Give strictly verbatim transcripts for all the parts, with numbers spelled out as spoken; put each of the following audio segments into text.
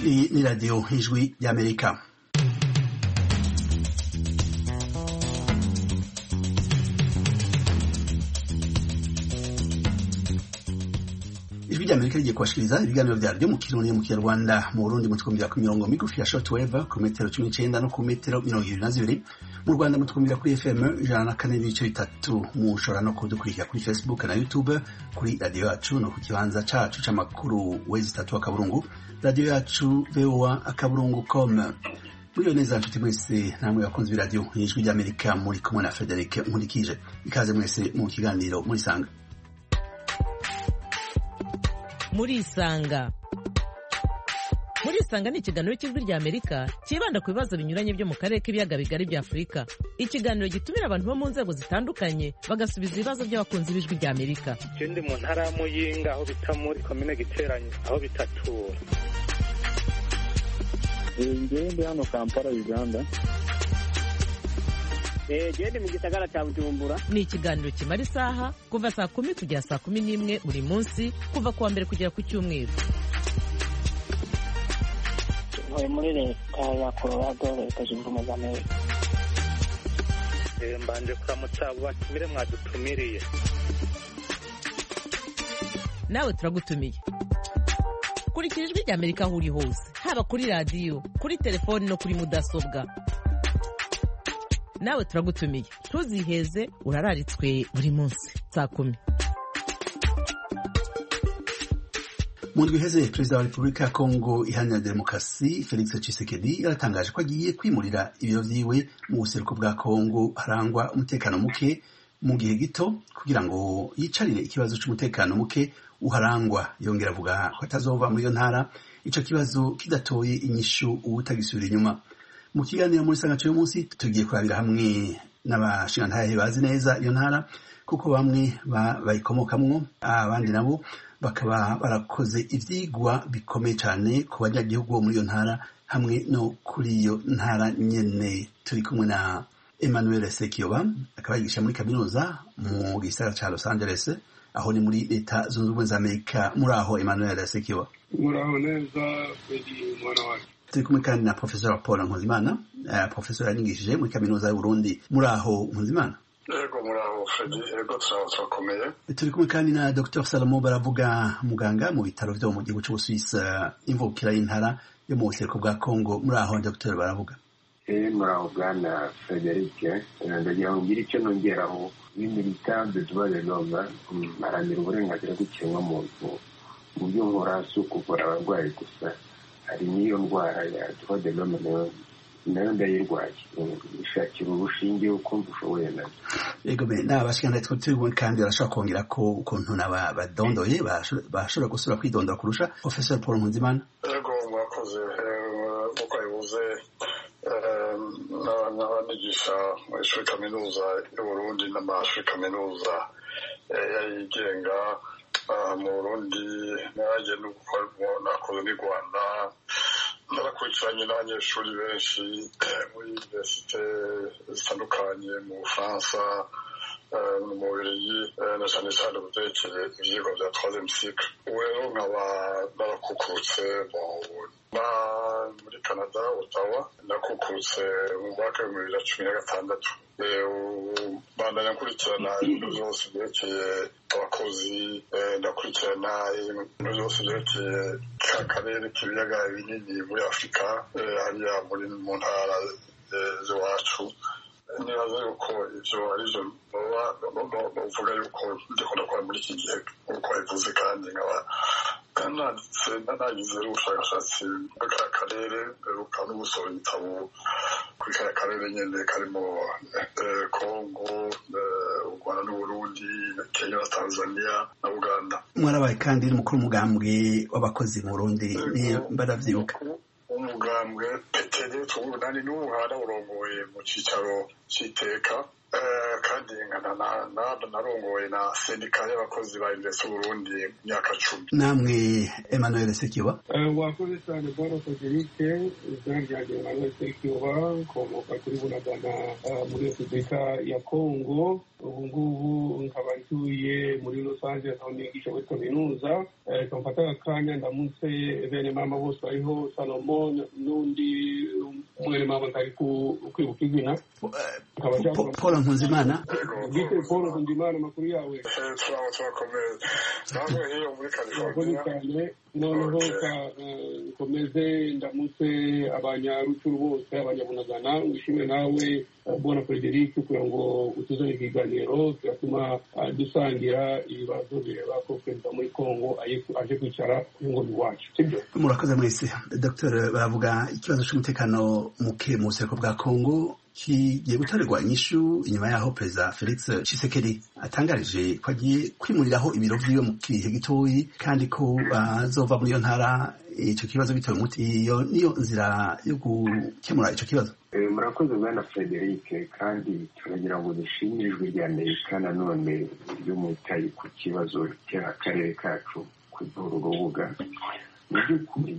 Hii ni Radio Ijwi ya Amerika. Ijwi ya Amerika rigiye kubashikiriza ibiganiro vyaryo mu Kirundi mu Kinyarwanda mu Burundi mu twumvira ku mirongo migufi ya shortwave ku metero cumi n'icenda no ku metero mirongo ibiri na zibiri, mu Rwanda mu twumvira kuri F M ijana na kane n'ibice bitatu, mushobora no kudukurikira kuri Facebook na YouTube kuri radio yacu no ku kibanza cacu c'amakuru wezi tatu akaburungu radio yacu V O A akaburungu com. Muri neza nshuti mwese namwe bakunze b'iradio Ijwi rya Amerika, muri kumwe na Frederic Nkurikije. Ikaze mwese mu kiganiro muri sanga. Muri isanga muri isanga ni ikiganiro cy'Ijwi rya Amerika kibanda ku bibazo binyuranye byo mu karere k'ibiyaga bigari bya Afurika. Ikiganiro gitumira abantu bo mu nzego zitandukanye bagasubiza ibibazo by'abakunzi b'Ijwi rya Amerika. Ikindi mu ntara ya Muyinga aho bita muri komine Giteranye aho bitatura. Ngende hano Kampala Uganda. Eh gende mu gisagara cya Bujumbura. Ni ikiganiro kimara isaha kuva saa kumi kugera saa kumi n'imwe buri munsi kuva kuwa mbere kugera ku cyumweru. Oya muri leta ya Colorado leta zunze ubumwe za Amerika. Eh mbanje kuramutsa batumire mwadutumiriye. Nawe turagutumiye. Kurikira Ijwi rya Amerika aho uri hose, haba kuri radio, kuri telefoni no kuri mudasobwa. Nawe turagutumiye, ntuziheze, urararitswe buri munsi saa kumi. Mu ndwi iheze Perezida wa Repubulika ya Kongo Iharanira Demokarasi Felix Tshisekedi yaratangaje ko agiye kwimurira ibiro vyiwe mu buseruko bwa Kongo harangwa umutekano muke mu gihe gito kugira ngo yicarire ikibazo c'umutekano muke uharangwa. Yongera avuga ko atazova muri iyo ntara ico kibazo kidatoye inyishu ubutagisubira inyuma. Mu kiganiro muri sangaco y'umunsi tugiye kurabira hamwe n'abashingantahe bazi neza iyo ntara kuko bamwe bayikomokamwo, abandi nabo bakaba barakoze ivyigwa bikomeye cyane ku banyagihugu bo muri iyo ntara hamwe no kuri iyo ntara nyene. Turi kumwe na Emmanuel Sekiyoba, akaba yigisha muri kaminuza mu gisagara ca Los Angeles aho ni muri leta zunze ubumwe za Amerika. Muri aho Emmanuel Sekiyoba? Muraho neza kweli mwana wacu. Turi kumwe kandi na Professor Paul Nkuzimana, uh, professor yanigishije muri kaminuza y'u Burundi. Muri aho Nkuzimana? Yego muraho Fredi, yego turakomeye. Turi kumwe kandi na Doctor Salomo Baravuga, muganga mu bitaro vyo mu gihugu c'Ubusuwisi, imvukira y'intara yo mu buseruko bwa Kongo. Muri aho Doctor Baravuga? Eh muraho bwana Frederic, ndagira ngo ngire icyo nongeraho n'imilita de droit de l'homme maranira uburenganzira bw'ikiremwamuntu mu byo nkora si ukuvura abarwayi gusa, hari n'iyo ndwara ya droit de l'homme nayo nayo ndayirwaye, ishakira urushinge ukumva ushoboye nazo. Yego be n'abashikana twe turi kandi barashaka kongera ko ukuntu n'abadondoye bashobora gusura kwidondora kurusha. Professor Paul Nkuzimana? Yego mwakoze uko bivuze n'abanigisha mu ishuri kaminuza y'u Burundi n'amashuri kaminuza yigenga mu Burundi, naje nakoze n'u Rwanda, narakurikiranye n'abanyeshuri benshi muri universite zitandukanye mu Bufaransa, mu Bubiligi, na cyane cyane mu vyerekeye ivyigwa vya troisième cycle. Ubu rero nkaba narakukurutse muri Canada, Ottawa, nakukurutse mu mwaka w'ibihumbi bibiri na cumi na gatandatu. Bandanya nkurikirana ibintu vyose vyerekeye abakozi, ndakurikirana ibintu vyose vyerekeye ka karere k'ibiyaga binini muri Afurika, hariya muri mu ntara z'iwacu. Nibaza yuko ivyo arivyo novuga yuko ndiko ndakora muri iki gihe nk'uko bivuze, kandi nkaba nanditse nagize ubushakashatsi bw'aka karere, mperuka no gusohora ibitabo kuri kaya karere nyene karimo Kongo, u Rwanda n'Uburundi, Kenya na Tanzania na Uganda. Mwarabaye kandi n'umukuru w'umugambwe w'abakozi mu Burundi, baravyibuka? Umugambwe Petede tubunani n'ubu hara urongoye mu cicaro c'iteka kandi narongoye na sendika y'abakozi ba Université Burundi myaka cumi. Namwe Emmanuel Sekiwa. Wakoze cyane bwana Frederic, izina ryanjye Emmanuel Sekiwa, nkomoka kuri Bunagana muri Repubulika ya Kongo. Ubu ngubu nkaba ntuye muri Los Angeles aho nigisha muri kaminuza. Kamfata akanya ndamutse bene mama bose bariho, Salomon n'undi mwene mama ntari kwibuka izina. Paul Nkunzimana. Bite Paul Nkunzimana, makuru yawe? Turaho turakomeye. Namwe hiyo muri California. Noneho komeze ndamutse abanyarucuru bose, abanyabunagana. Wishimwe nawe bwana Frederic kugira ngo utuzane ikiganiro kiratuma dusangira ibibazo bireba ko perezida muri Kongo aje kwicara ku ngoma iwacu. Murakoze mwese. Dr baravuga ikibazo cy'umutekano muke mu buseruko bwa Kongo kigiye gutorerwa inyishu inyuma yaho perezida Felix Tshisekedi atangarije ko agiye kwimuriraho ibiro vyiwe mu kihe gitoyi kandi ko bazova muri iyo ntara ico kibazo bitoye umuti. Iyo niyo nzira yo gukemura ico kibazo. Murakoze bwana Frederic, kandi turagira ngo dushimire ijwi rya Amerika nanone ryo mutayi ku kibazo cy'akarere kacu ku rubuga. Mu by'ukuri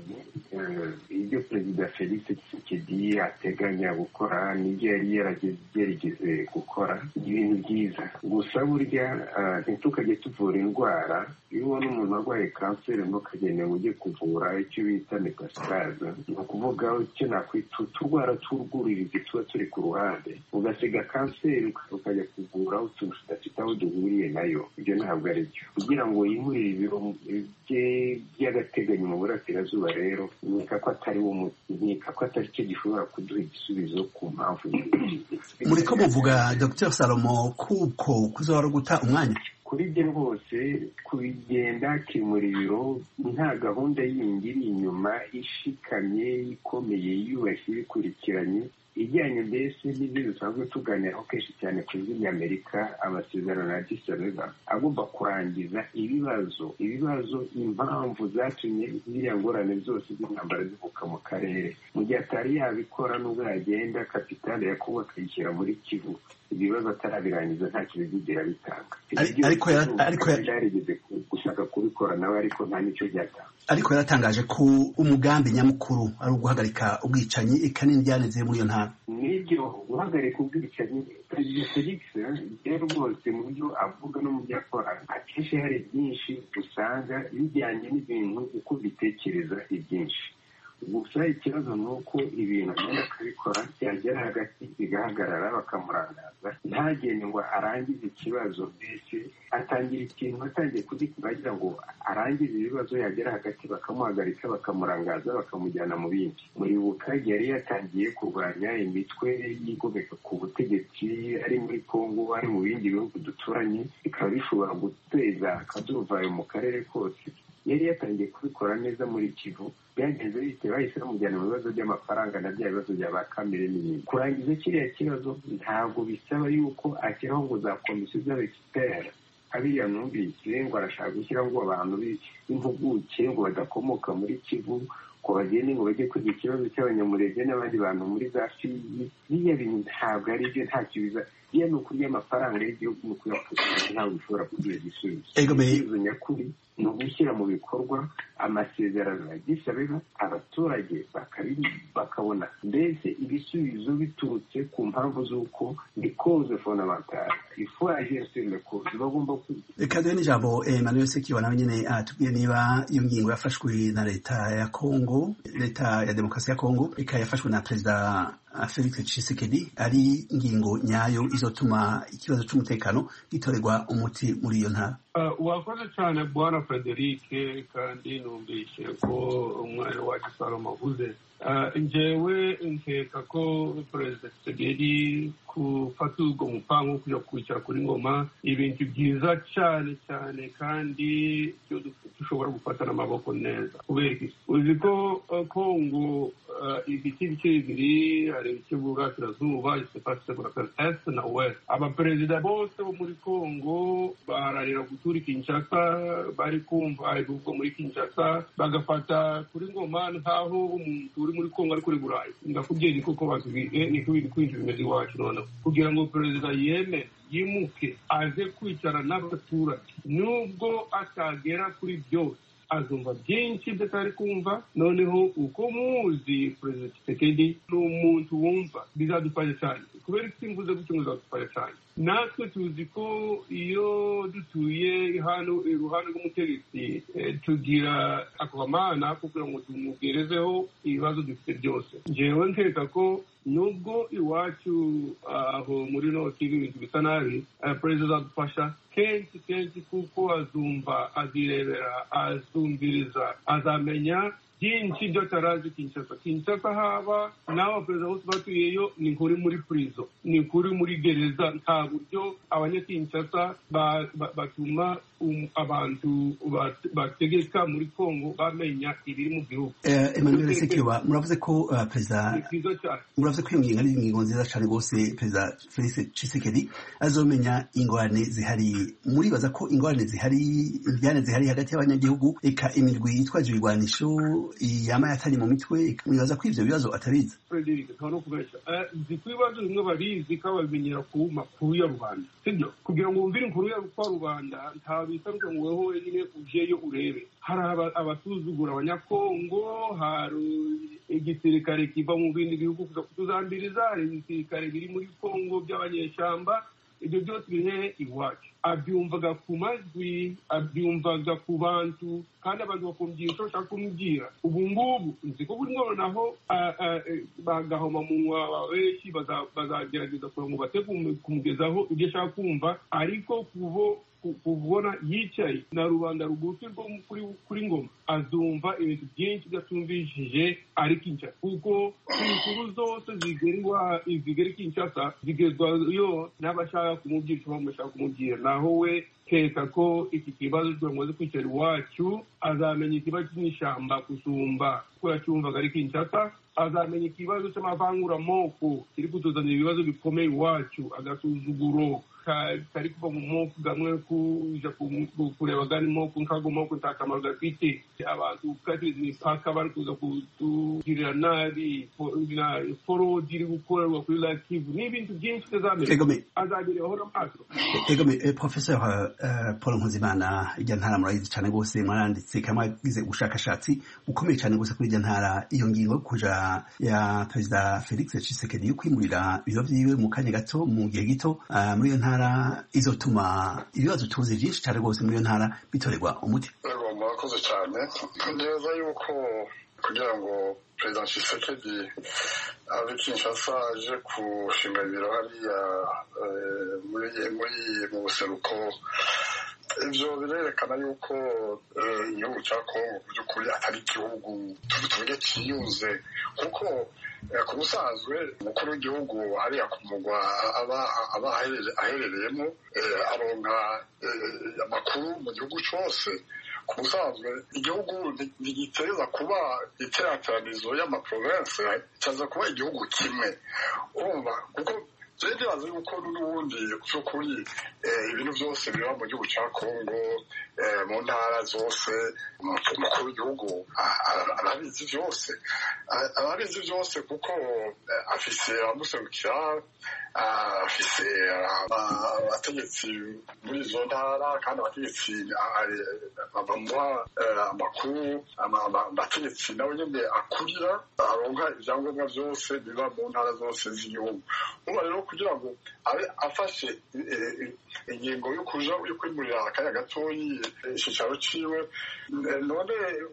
ibyo perezida Felix Tshisekedi ateganya gukora n'ibyo yari yarageze gukora ibintu byiza, gusa burya ntitukajye tuvura indwara. Iyo ubona umuntu arwaye kanseri ntukagende ngo ujye kuvura icyo bita metastase, ni ukuvuga icyo nakwita uturwara tw'urwuririzi tuba turi ku ruhande, ugasiga kanseri ukajya kuvura utuntu tudafite aho duhuriye nayo. Ibyo ntabwo ari byo. Kugira ngo yimurire ibiro bye by'agateganyo mu burasirazuba rero nika ko atari wo nika ko atari cyo gishobora kuduha igisubizo ku mpamvu. Muri ko muvuga Dr Salomo kuko kuzora guta umwanya kuri bye rwose kubigenda akimura ibiro nta gahunda yindi iri inyuma ishikamye ikomeye yubashye bikurikiranye ijyanye mbese n'ibyo dusanzwe tuganiraho kenshi cyane ku ijwi ry'Amerika, amasezerano ya Addis Ababa agomba kurangiza ibibazo ibibazo impamvu zatumye ziriya ngorane zose z'intambara zivuka mu karere. Mu gihe atari yabikora n'ubwo yagenda kapitale ya Kongo akayishyira muri Kivu, ibibazo atarabirangiza nta kintu bizigera bitanga. Ariko ariko yarigeze gushaka kubikora nawe ariko nta nicyo byatanga. Ariko yaratangaje ko umugambi nyamukuru ari uguhagarika ubwicanyi ikan'indyane ziri muri iyo ntara. Nibyo guhagarika ubwicanyi perezida Felix rero rwose mu byo avuga no mu byo akora akenshi hari byinshi usanga bijyanye n'ibintu uko bitekereza ibyinshi. Gusa ikibazo ni uko ibintu agenda akabikora byagera hagati bigahagarara bakamurangaza, ntagende ngo arangize ikibazo. Mbese atangira ikintu atangiye kugikora ngo arangize ibibazo, yagera hagati bakamuhagarika bakamurangaza bakamujyana mu bindi. Muribuka yari yatangiye kurwanya imitwe yigomeka ku butegetsi ari muri Kongo, ari mu bindi bihugu duturanye, bikaba bishobora guteza akaduruvayo mu karere kose. Yari yatangiye kubikora neza muri Kivu, byagenze bite bahise bamujyana mu bibazo by'amafaranga na bya bibazo bya ba kamere n'ibindi. Kurangiza kiriya kibazo ntabwo bisaba yuko ashyiraho ngo za komisiyo z'abexpert abiriya numvise ngo arashaka gushyiraho ngo abantu b'impuguke ngo badakomoka muri Kivu ko bagende ngo bajye kwiga ikibazo cy'abanyamurenge n'abandi bantu muri za Fizi. Biriya bintu ntabwo ari byo, nta kibiza. Iyo ni ukurya amafaranga y'igihugu ni ukuyakusanya, ntabwo bishobora kugira igisubizo. Igisubizo nyakuri ni ugushyira mu bikorwa amasezerano ya Addis Ababa, abaturage bakabona mbese ibisubizo biturutse ku mpamvu z'uko ni cause fondamentale. Ifu agir sur le cause bagomba ku. Reka duhe n'ijambo Emmanuel Sekiwa nawe nyine atubwiye niba iyo ngingo yafashwe na leta ya Kongo, leta ya demokarasi ya Kongo ikaba yafashwe na perezida Felix Tshisekedi ari ingingo nyayo izotuma ikibazo cy'umutekano gitorerwa umuti muri iyo ntara. Wakoze cyane bwana Frederic, kandi numvise ko umwana wacu Salomo avuze. Njyewe nkeka ko perezida Tshisekedi gufata ubwo mupango kujya kwicara kuri ngoma ibintu byiza cyane cyane, kandi byo dushobora gufata n'amaboko neza. Kubera iki uzi ko Kongo ibiti bike bibiri areba icy'uburasirazuba isepaseburaka est na west. Abaperezida bose bo muri Kongo bararira gutura Kinshasa, bari kumva ibivugwa muri Kinshasa, bagafata kuri Ngoma nkaho umuntu uri muri Kongo ari kuri Burayi. Ndakubwiye ni koko batubwiye ni kubiri kwinjira imeze iwacu noneho kugira ngo perezida yeme yimuke aze kwicara n'abaturage, nubwo atagera kuri byose azumva byinshi bitari kumva. Noneho uko muzi perezida Tshisekedi ni umuntu wumva, bizadufasha cyane. Kubera iki mvuze gutyo bizadufasha cyane, natwe tuzi ko iyo dutuye hano iruhande rw'umutegetsi tugira akamana kugira ngo tumugerezeho ibibazo dufite byose. Njyewe nkeka ko nubwo iwacu aho muri noti ibintu bisa nabi, perezida adufasha kenshi kenshi kuko azumva, azirebera, azumviriza, azamenya byinshi byo atarazi Kinshasa. Kinshasa haba n'abo perezida bose batuyeyo ni kuri muri prison, ni kuri muri gereza. Nta buryo abanyakinshasa batuma abantu bategeka muri Kongo bamenya ibiri mu gihugu. Emmanuel Sekiwa, muravuze ko perezida muravuze ko iyo ngingo ari ingingo nziza cyane rwose. Perezida Felix Tshisekedi azomenya ingorane zihari. Muribaza ko ingorane zihari, ibyane zihari hagati y'abanyagihugu, eka imirwi yitwaje ibigwanisho yama yatari mu mitwe, mwibaza ko ivyo bibazo atabizi? Frederic, ntabwo kubesha. Nzi ko ibibazo bimwe babizi ko babimenyera ku makuru ya rubanda, sibyo? Kugira ngo wumvire inkuru ya rubanda nta bisaruka ngo weho wenyine ujeyo urebe. Hari abasuzugura abanyakongo, hari igisirikare kiva mu bindi bihugu kuza kutuzambiriza, hari igisirikare biri muri Kongo by'abanyeshyamba. Ibyo byose biri iwacu. Abyumvaga ku majwi, abyumvaga ku bantu, kandi abantu bakumvira icyo bashaka kumubwira. Ubu ngubu nzi ko buri noneho bagahoma munwa benshi bazagerageza kugira ngo bate kumugezaho ibyo ashaka kumva, ariko kubo kubona yicaye na rubanda rugufi rwo kuri Ngoma azumva ibintu byinshi byatumvishije ari Kinshasa, kuko inkuru zose zigeriwa zigeri Kinshasa zigezwayo n'abashaka kumubwira icyo bashaka kumubwira. Naho we keka ko iki kibazo cyamaze kwicara iwacu, azamenya ikibazo cy'ishyamba kusumba ko yacyumvaga ari Kinshasa, azamenya ikibazo cy'amavanguramoko kiri kutuzanira ibibazo bikomeye iwacu, agasuzuguro kari kuva mu moko gamwe kuja kureba gani moko nkago moko ntakamaro gafite. Abantu katiza imipaka bari kuza kutugirira nabi, foro diri gukorerwa kuri la Kivu n'ibintu byinshi azamenya, azabireho n'amaso. Egome, Professor Paul Nkuzimana, ijya ntara murayizi cyane rwose, mwaranditse kamwe gize ubushakashatsi bukomeye cyane rwose kuri ijya ntara. Iyo ngingo kuja ya Perezida Felix Tshisekedi yo kwimurira ibiro vyiwe mu kanya gato, mu gihe gito, muri iyo ntara izotuma ibibazo tuzi byinshi cyane rwose muri iyo ntara bitorerwa umuti. Yego, murakoze cyane. Neza yuko kugira ngo Perezida Tshisekedi ave Kinshasa aje kushinga ibiro hariya muri mu buseruko, ivyo birerekana yuko igihugu cya Kongo mu by'ukuri atari igihugu tuvuge cyiyunze, kuko ku busanzwe umukuru w'igihugu hariya ku mugwa aba aherereyemo aronka amakuru mu gihugu cyose. Ku busanzwe igihugu ntigiteza kuba iteranirizo y'amaprovensi, cyaza kuba igihugu kimwe, urumva, kuko je ndibaza yuko n'ubundi by'ukuri ibintu byose biba mu gihugu cya Kongo, mu ntara zose, umukuru w'igihugu arabizi byose, arabizi byose kuko afise abamuserukira, afise abategetsi muri izo ntara, kandi abategetsi bamuha amakuru, abategetsi nawe nyine akurira, aronka ibyangombwa byose biba mu ntara zose z'igihugu. Uba rero kugira ngo abe afashe ingingo yo kuja yo kwimurira akanya gatoyi icicaro ciwe, none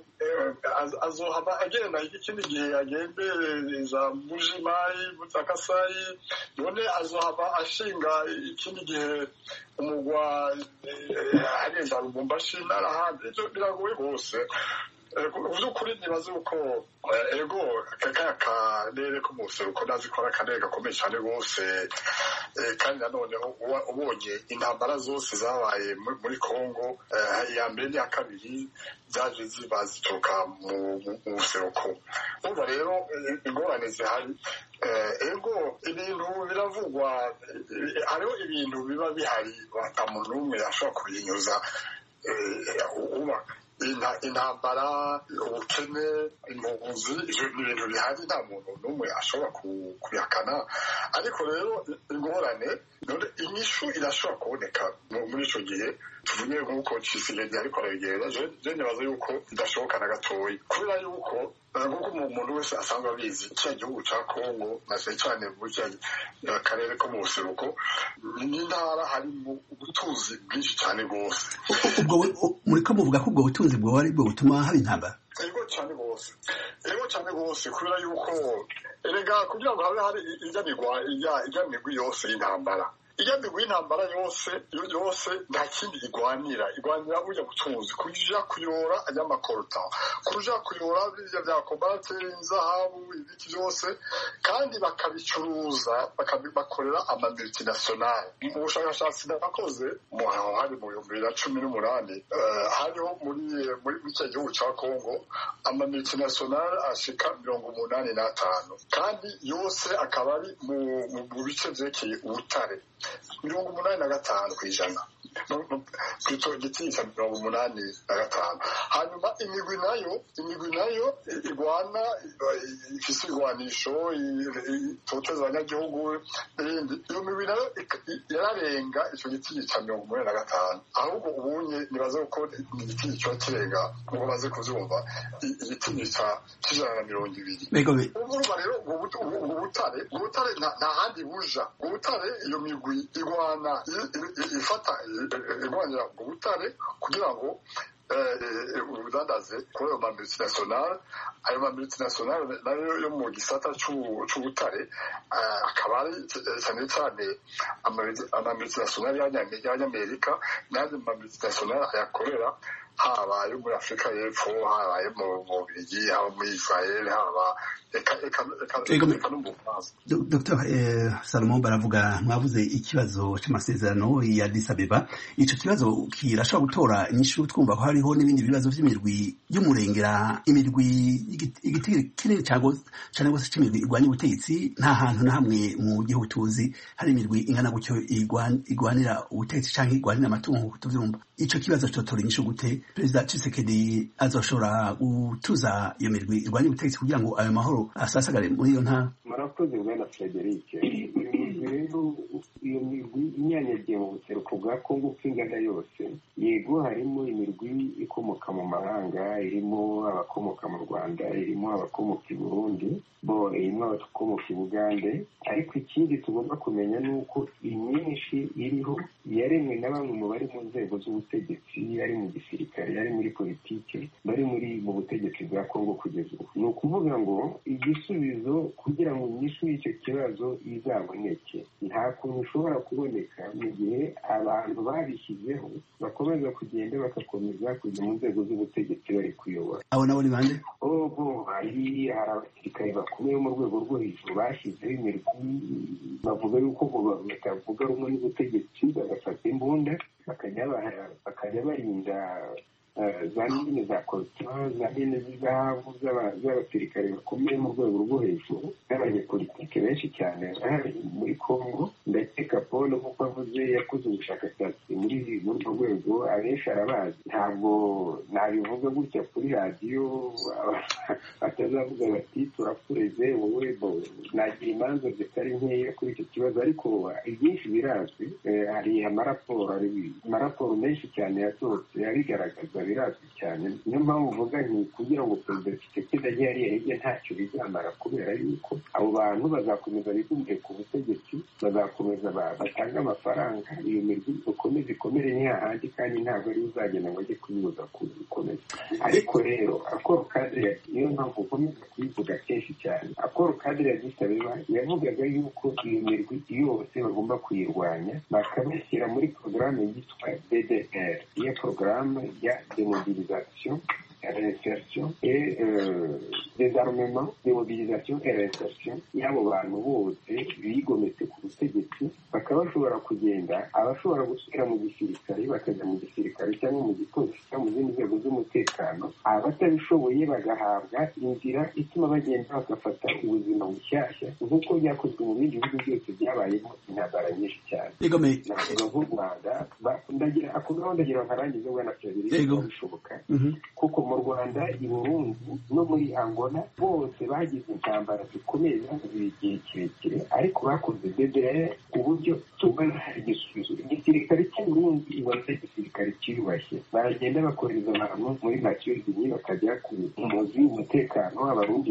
azohaba agenda ikindi gihe agende za Mbujimayi, Butakasayi, none azohaba ashinga ikindi gihe umugwa agenda Lubumbashi n'ahandi. Ivyo biragoye rwose. by'ukuri nibaze uko ego kaka karere ko mu buseruko nazi ko ari akarere gakomeye cyane rwose kandi nanoneho ubonye intambara zose zabaye muri Kongo iya mbere n'iya kabiri zaje ziba zituruka mu buseruko umva rero ingorane zihari ego ibintu biravugwa hariho ibintu biba bihari ata muntu n'umwe ashobora kubinyuza uba intambara ubukene impunzi ivyo ni ibintu bihari nta muntu n'umwe ashobora kubihakana ariko rero ingorane none inyishu irashobora kuboneka muri ico gihe tuvuge nk'uko Tshisekedi ariko arabigenda je nibaza yuko bidashoboka na gatoyi kubera yuko nk'uko umuntu wese asanzwe abizi kiriya gihugu ca Kongo na cane cane muri kiriya karere ko mu buseruko n'intara harimo ubutunzi bwinshi cane rwose ubwo muriko muvuga ko ubwo butunzi bwoba ari bwo butuma haba intambara ego cyane rwose ego cyane rwose kubera yuko erega kugira ngo habe hari ijya migwa ijya migwi yose y'intambara ijya migwi y'intambara yose yose nta kindi igwanira igwanira burya butunzi kuja kuyora ay'amakorota kuja kuyora birya bya kobate inzahabu ibiki byose kandi bakabicuruza bakabibakorera ama multinational mu bushakashatsi nakoze mu hari mu bihumbi bibiri na cumi n'umunani hariho muri muri icyo gihugu cya Kongo ama multinational ashika mirongo umunani n'atanu kandi yose akaba ari mu bice vyerekeye ubutare mirongo umunani na gatanu kw'ijana kw'icyo giti cya mirongo umunani na gatanu hanyuma imigwi nayo imigwi nayo igwana ifise igwanisho itoteza abanyagihugu n'ibindi iyo migwi nayo yararenga icyo giti cya mirongo umunani na gatanu ahubwo ubunye nibaza ko igiti cyo kirenga ngo baze kuvyumva igiti c'ijana na mirongo ibiri urumva rero ubwo butare ubwo butare nta handi buja ubwo butare iyo migwi igwana ifata igwanira ubwo butare kugira ngo ubudandaze kuri ayo ma multinational ayo ma multinational nayo yo mu gisata c'ubutare akaba ari cyane cyane ama multinational y'abanyamerika n'andi ma multinational ayakorera haba ayo muri Afurika y'Epfo haba ayo mu Bubiligi haba muri Israel haba Doctor Salomon baravuga mwavuze ikibazo c'amasezerano ya Addis Abeba ico kibazo kirashobora gutora inyishu twumva ko hariho n'ibindi bibazo vy'imirwi y'umurengera imirwi igiti kinini cyangwa cyane gose cy'imirwi igwanya ubutegetsi nta hantu na hamwe mu gihugu tuzi hari imirwi ingana gutyo igwanira ubutegetsi canke igwanira amatungo tuvyumva ico kibazo cotora inyishu gute Perezida Tshisekedi azoshobora gutuza iyo mirwi igwanya ubutegetsi kugira ngo ayo mahoro asasagare muri iyo ntara murakoze bwana Frederic rero iyo mirwi inyanyagiye mu buseruko bwa Kongo kw'ingana yose yego harimo imirwi ikomoka mu mahanga irimo abakomoka mu Rwanda irimo abakomoka i Burundi bo irimo abakomoka i Bugande ariko ikindi tugomba kumenya ni uko imyinshi iriho yaremwe na bamwe mu bari mu nzego z'ubutegetsi ari mu gisirikare ari muri politike bari muri mu butegetsi bwa Kongo kugeza ubu ni ukuvuga ngo igisubizo kugira ngo inyishu y'icyo kibazo izaboneke nta kuntu ushobora kuboneka mu gihe abantu babishyizeho bakomeza kugenda bagakomeza kujya mu nzego z'ubutegetsi bari kuyobora abo nabo ni bande obo hari hari abasirikare bakomeye mu rwego rwo hejuru bashyizeho imirwi bavuga yuko batavuga rumwe n'ubutegetsi bagafata imbunda bakajya barinda za mine za korutura za mine z'izahabu z'abasirikare bakomeye mu rwego rwo hejuru n'abanyepolitike benshi cyane muri Kongo ndakeka Paul nk'uko avuze yakoze ubushakashatsi muri urwo rwego abenshi arabazi ntabwo nabivuga gutya kuri radiyo batazavuga bati turakureze wowe nagira imanza zitari nkeya kuri icyo kibazo ariko ibyinshi birazwi hari amaraporo amaraporo menshi cyane yasohotse abigaragaza birazwi cyane niyo mpamvu uvuga nti kugira ngo perezida Tshisekedi ajye hariya hirya ntacyo bizamara kubera yuko abo bantu bazakomeza bigumire ku butegetsi bazakomeza batanga amafaranga iyo mirwi ukomeze ikomere ntihahandi kandi ntabwo ari uzagenda ngo ajye kuyibuza kuyikomeza ariko rero akoro kadire niyo mpamvu ukomeza kuyivuga kenshi cyane akoro kadire ya Addis Abeba yavugaga yuko iyo mirwi yose bagomba kuyirwanya bakabishyira muri porogaramu yitwa D D R iyo porogaramu ya demobilisation réinsertion et euh, désarmement, démobilisation et réinsertion y'abo bantu bose bigometse ku butegetsi bakaba bashobora kugenda abashobora gusubira mu gisirikare bakajya mu gisirikare cyangwa mu gipolisi cyangwa mu zindi nzego z'umutekano abatabishoboye bagahabwa inzira ituma bagenda bagafata ubuzima bushyashya nk'uko byakozwe mu bindi bihugu byose byabayemo intambara nyinshi cyane navuga nk'u Rwanda ndagira akomeho ndagira nkarangize bwana Pierre bishoboka kuko mu Rwanda i Burundi no muri Angola bose bagize intambara zikomeye zagiye igihe kirekire ariko bakoze D D R ku buryo tubona igisubizo igisirikare cy'u Burundi ibona igisirikare cyiyubashye baragenda bakoreza abantu muri Nations Unies bakajya ku muzi w'umutekano abarundi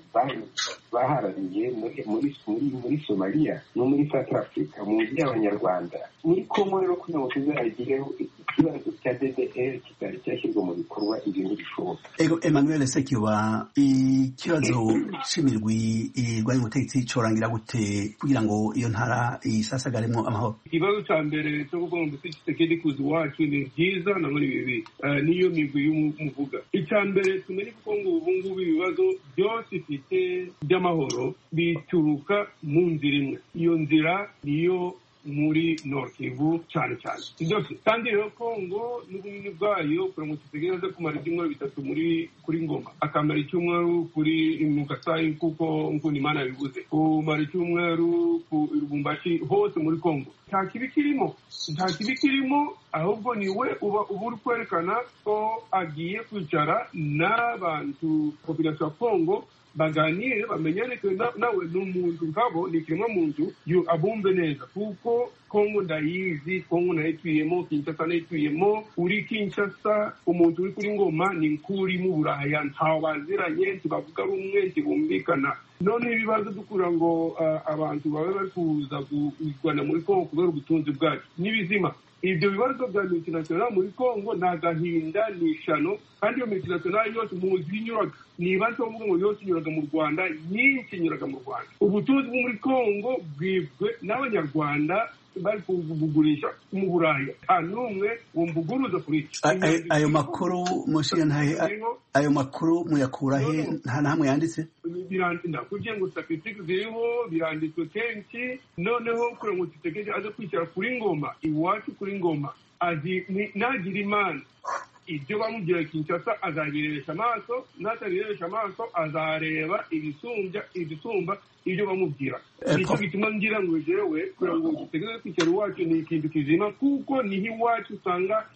baharaniye muri muri muri Somalia no muri South Africa mu gihe abanyarwanda muri Congo rero kugira ngo tuzagireho ikibazo cya D D R kitari cyashyirwa mu bikorwa ibintu bishoboka. Ego Emmanuel Sekiwa ikibazo cy'imirwi irwanya ubutegetsi corangira gute kugira ngo iyo ntara isasagaremo amahoro? Ikibazo cya mbere cyo kuvuga ngo Tshisekedi kuzi wacu ni byiza na muri bibi niyo migwi y'umuvuga. Icya mbere tumenye ko ngo ubu ngubu ibibazo byose ifite by'amahoro bituruka mu nzira imwe. Iyo nzira niyo muri Nord Kivu cyane cyane byose kandi rero Kongo n'ubunini bwayo kugira ngo tutegereze kumara ibyumweru bitatu muri kuri Ngoma akamara icyumweru kuri mu Kasai kuko nkuni Imana bivuze kumara icyumweru ku Lubumbashi hose muri Kongo nta kibi kirimo nta kibi kirimo ahubwo niwe uba uburi kwerekana ko agiye kwicara n'abantu population ya Kongo baganire bamenyane ko nawe n'umuntu nkabo ni kiremwa muntu yo abumve neza kuko Kongo ndayizi Kongo nayituyemo Kinshasa nayituyemo uri Kinshasa umuntu uri kuri Ngoma ni nkuri mu Buraya ntaho baziranye ntibavuga rumwe ntibumvikana none ibibazo dukura ngo uh, abantu babe bari kuza kugwana muri Kongo kubera ubutunzi bwacu n'ibizima ibyo bibazo bya multinational muri Kongo nagahinda nishano kandi iyo multinational yose muzi inyuraga niba cyo mvuga ngo yose inyuraga mu Rwanda nyinshi inyuraga mu Rwanda ubutunzi bwo muri Kongo bwibwe n'abanyarwanda bari kubugurisha mu Buraya anumwe wumbuguruza kuri ayo makuru mushiya ntahe ayo makuru muyakura he nta namwe yanditse birandinda kugira ngo statistics ziriho biranditswe kenshi noneho kure ngo tutegeje aje kwicara kuri Ngoma iwacu kuri Ngoma azi nagira Imana ibyo bamubwira Kinshasa azabiresha amaso n'atabiresha amaso azareba ibisumbya ibisumba ibyo bamubwira nicyo gituma ngira ngo jewe kugira ngo tutegereze kwicara iwacu ni ikintu kizima kuko niho iwacu usanga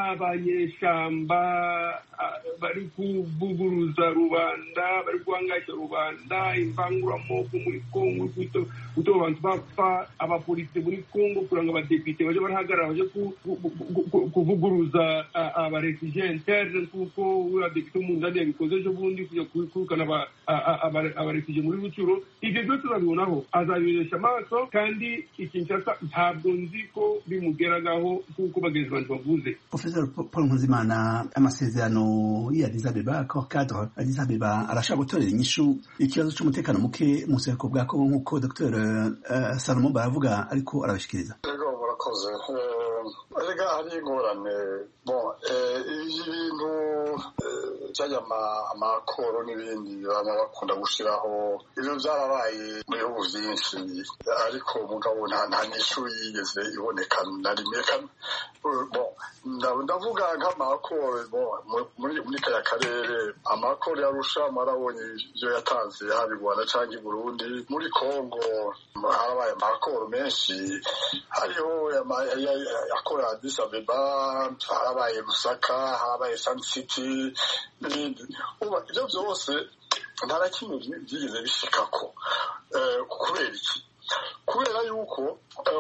abanyeshamba bari kuvuguruza rubanda bari guhangaisha rubanda imvanguramoko muri Kongo kuto abantu bapfa abapolisi muri Kongo kugira ngo abadepite baje barahagarara baje kuvuguruza abarefugiye interne kuko abadepite mu ndani yabikoze ejo bundi kujya kwirukana abarefugiye muri Rucuro ibyo byose babibonaho azabiresha amaso kandi Kinshasa ntabwo nzi ko bimugeragaho kuko bagenzi bantu bavuze. Professor Paul Nkuzimana amasezerano ya Addis Abeba accord cadre Addis Abeba arashaka gutorera inyishu ikibazo cy'umutekano muke mu sereko bwa Kongo nk'uko Dr uh, Salomon baravuga ariko arabishikiriza. Yego murakoze erega hari ingorane bon ibintu cyajyama amakoro n'ibindi baba bakunda gushiraho ibyo byarabaye mu bihugu byinshi ariko mugabo nta nta nyishu yigeze iboneka na rimwe bon ndavuga nk'amakoro muri muri kaya karere amakoro yarusha marabonye ibyo yatanze hari Rwanda cyangwa i Burundi muri Kongo harabaye amakoro menshi hariho yakora Addis Abeba harabaye Lusaka harabaye Sun City n'ibindi uba ibyo byose nta na kimwe byigeze bishikako kubera iki kubera yuko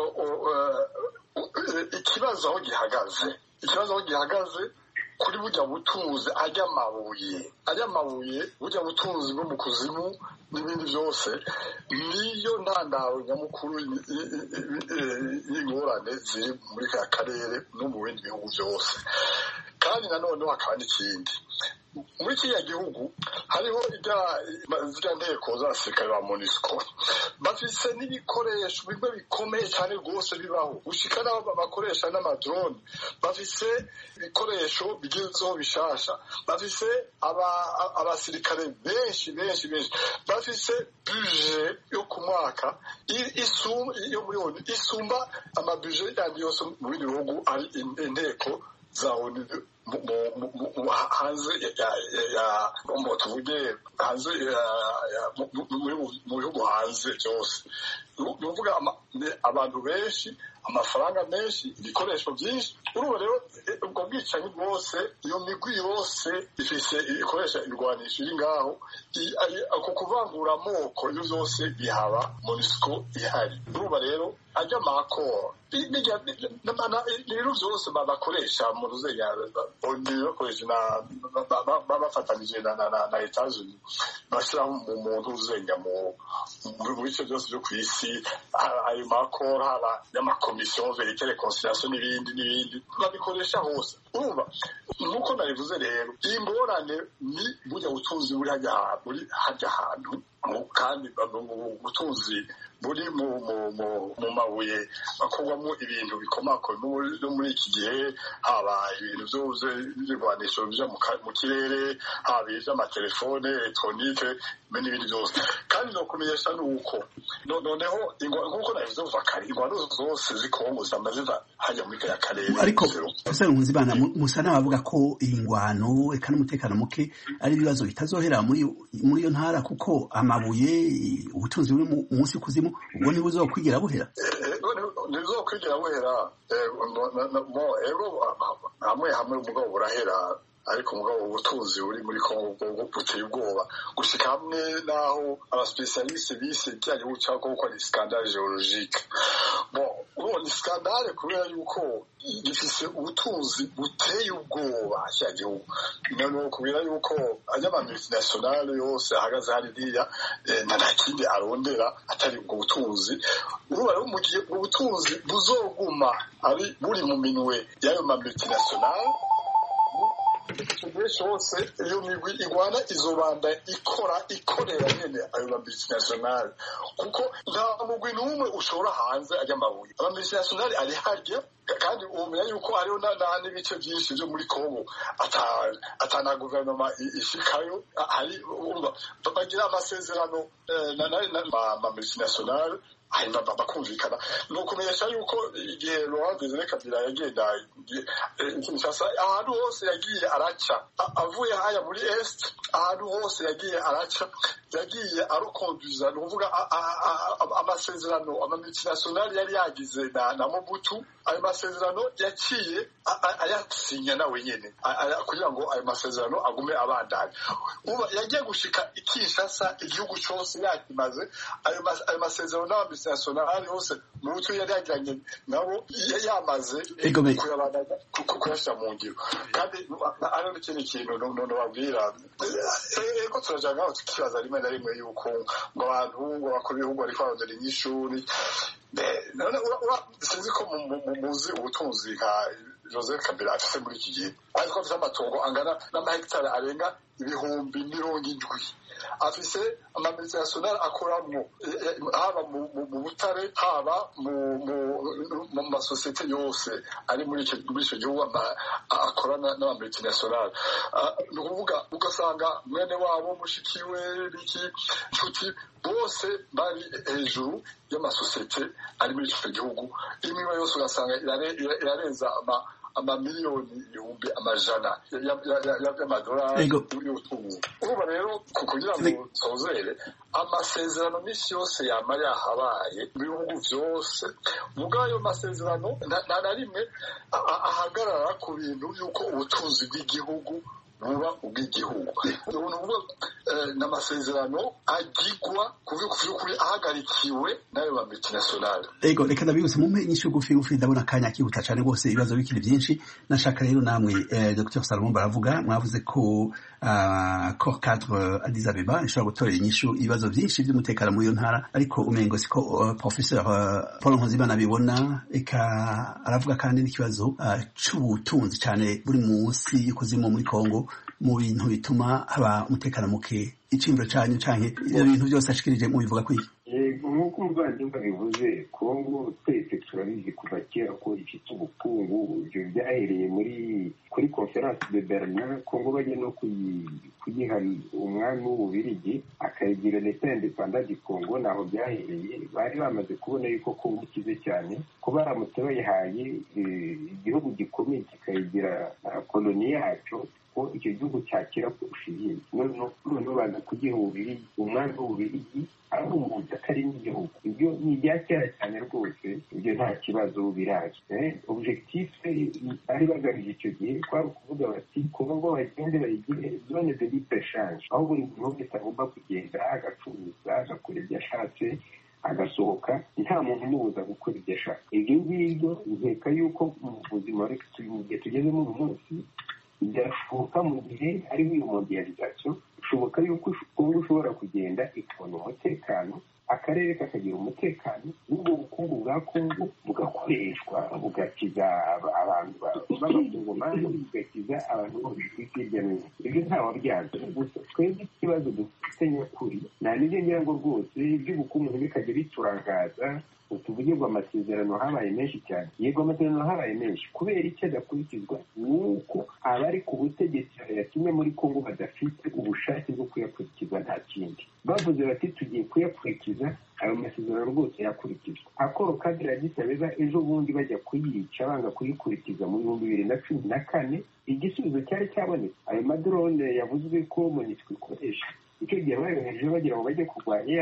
ikibazo aho gihagaze ikibazo aho gihagaze kuri burya butunzi ajya amabuye ajya amabuye burya butunzi bwo mu kuzimu n'ibindi byose niyo ntandaro nyamukuru y'ingorane ziri muri ka karere no mu bindi bihugu byose kandi nanone hakaba n'ikindi muri kiriya gihugu hariho ziriya nteko z'abasirikare ba MONUSCO bafise n'ibikoresho bimwe bikomeye cyane rwose bibaho gushika n'abo bakoresha n'amadrone, bafise ibikoresho bigezweho bishasha, bafise abasirikare benshi benshi benshi, bafise budget yo ku mwaka yo muri isumba amabudget yandi yose mu bindi bihugu ari inteko za ONU hanze ya tuvuge hanze mu bihugu hanze byose. Ni ukuvuga abantu benshi, amafaranga menshi, ibikoresho byinshi. Urumva rero ubwo bwicanyi bwose, iyo migwi yose ifise ikoresha ibigwanisho iri ngaho, ako kuvangura amoko ibyo byose bihaba MONUSCO ihari. Urumva rero ajya makoro ibintu byose bakoresha mu ruzenya bakoresha bafatanije na Etats-Unis bashyiraho umuntu uzenya mu bice byose byo ku isi, ayo makoro haba y'amakomisiyo verite reconciliation n'ibindi n'ibindi babikoresha hose. Urumva nuko nabivuze rero iyi ngorane ni burya butunzi buri hajya ahantu kandi ubutunzi buri mu mabuye bakorwamo ibintu bikomakomeye no muri iki gihe, haba ibintu byose by'ibigwanisho bija mu kirere, haba iby'amatelefone elegitoronike n'ibindi byose. Kandi no kumenyesha nuko noneho nk'uko nabivuze kuva kare ingwano zose z'ikongo zamaziva hajya muri kaya karere. Ariko Professor Nkunzimana musa n'abavuga ko iyi ngwano eka n'umutekano muke ari ibibazo bitazohera muri muri iyo ntara, kuko amabuye ubutunzi buri munsi kuzimu ubwo ntibuzokwigira buhera. Ntibuzokwigira buhera ego hamwe hamwe umugabo burahera, ariko umugabo ubutunzi buri muri Kongo buteye ubwoba gushika hamwe naho abaspecialiste bise byaje guca ko ari scandale géologique. Bon, uwo ni scandale kubera yuko gifise ubutunzi buteye ubwoba cya gihugu, none kubera yuko ajya multinationale yose ahagaze hariya nta kindi arondera atari ubwo butunzi. Ubu rero mu gihe ubutunzi buzoguma ari buri mu minwe y'ayo multinationale, cyose iyo migwi igwana izobanda ikora ikorera nyene ayo multinationale, kuko nta mugwi n'umwe ushobora hanze ajya amabuye. Aba multinationale ari harya, kandi umenya yuko hariho n'ibice byinshi byo muri Kongo atana guverinoma ishikayo, hari bagira amasezerano na multinationale hanyuma bakumvikana. Ni ukumenyesha yuko igihe Laurent Désiré Kabila yagenda Kinshasa, ahantu hose yagiye araca, avuye haya muri est, ahantu hose yagiye araca, yagiye arukonduza. Ni ukuvuga amasezerano amamultinationale yari yagize na Mobutu, ayo masezerano yaciye ayasinya nawe nyene kugira ngo ayo masezerano agume abandanya. Uba yagiye gushika Kinshasa igihugu cyose yakimaze ayo masezerano n'abamultinationale hose Mobutu yari yagiranye nabo yamaze kuyashyira mu ngiro. Kandi ari n'ikindi kintu none babwira ego turaja ngaho tukibaza rimwe na rimwe yuko ngo abantu ngo bakora ibihugu ariko barondera inyishuri. Sinzi ko muzi ubutunzi nka Joseph Kabila afise muri iki gihe, ariko afise amatongo angana n'amahegitari arenga ibihumbi mirongo indwi, afise amamultinationale akoramwo haba mu butare haba mu masosiyete yose ari muri icyo gihugu akorana n'amamultinationale. Ni ukuvuga ugasanga mwene wabo mushikiwe biki nshuti bose bari hejuru y'amasosiyete ari muri icyo gihugu, imwe yose ugasanga irarenza amamiliyoni ibihumbi amajana y'amadolari y'ubutunzi. Uruba rero kugira ngo nsozere amasezerano misi yose yama yahabaye mu bihugu byose, mugabo ayo masezerano nta na rimwe ahagarara ku bintu yuko ubutunzi bw'igihugu buba ubw'igihugu. N'amasezerano agigwa kuri ahagarikiwe n'ayo multinationale. Ego reka ndabibutse mu inyishu gufi gufi, ndabona akanya kihuta cyane rwose, ibibazo bikiri byinshi. Nashaka rero namwe Dr Salomon baravuga, mwavuze ko corps cadre Addis Abeba ishobora gutorera inyishu ibibazo byinshi by'umutekano muri iyo ntara, ariko umengo siko Professor Paul Nkunzimana abibona. Eka aravuga kandi n'ikibazo c'ubutunzi cyane buri munsi y'ikuzimu muri Kongo mu bintu bituma haba umutekano muke iciyumviro canyu canke ibintu byose ashikirije mu bivuga kwiki? nk'uko umuvandimwe bivuze kongo twese turabizi kuva kera ko ifite ubukungu. ibyo byahereye muri kuri conference de Berlin kongo bajya no kuyiha umwami w'ububirigi akayigira leta independant du Congo. naho byahereye bari bamaze kubona yuko kongo ikize cyane ko baramutse bayihaye igihugu gikomeye kikayigira koloni yacyo ko icyo gihugu cyakira kurusha ibindi. noneho baza kugiha ububirigi umwami w'ububirigi arumbuza atari n'igihugu. ibyo ni ibya kera cyane rwose, ibyo nta kibazo biraje. objectif bari bagamije icyo gihe kwari ukuvuga bati kongo bagende bayigire zone de libre échange, aho buri muntu wese agomba kugenda agacuruza agakora ibyo ashatse agasohoka nta muntu umubuza gukora ibyo ashaka. ibyo ngibyo nkeka yuko mu buzima mu gihe tugezemo uyu munsi byashoboka mu gihe hariho iyo mondialisation. bishoboka yuko kongo ushobora kugenda ikabona umutekano, akarere kakagira umutekano, n'ubwo bukungu bwa kongo bugakoreshwa bugakiza abantu b'abakongomani, bugakiza abantu bose hirya no hino. ibyo ntawabyanze. gusa twebwe ikibazo dufite nyakuri nta n'ibyo ngira ngo rwose iby'ubukungu ntibikajya biturangaza utuvuge ngo amasezerano habaye menshi cyane. yego amasezerano habaye menshi, kubera icyo adakurikizwa nuko abari ku butegetsi ya kimwe muri kongo badafite ubushake bwo kuyakurikiza. nta kindi bavuze bati tugiye kuyakurikiza, ayo masezerano rwose yakurikizwa. akoro kadira ya gisabeza ejo bundi bajya kuyica banga kuyikurikiza mu bihumbi bibiri na cumi na kane igisubizo cyari cyabonetse. ayo madrone yavuzwe ko monitwe ikoresha icyo gihe bayohereje bagira ngo bajye kurwanya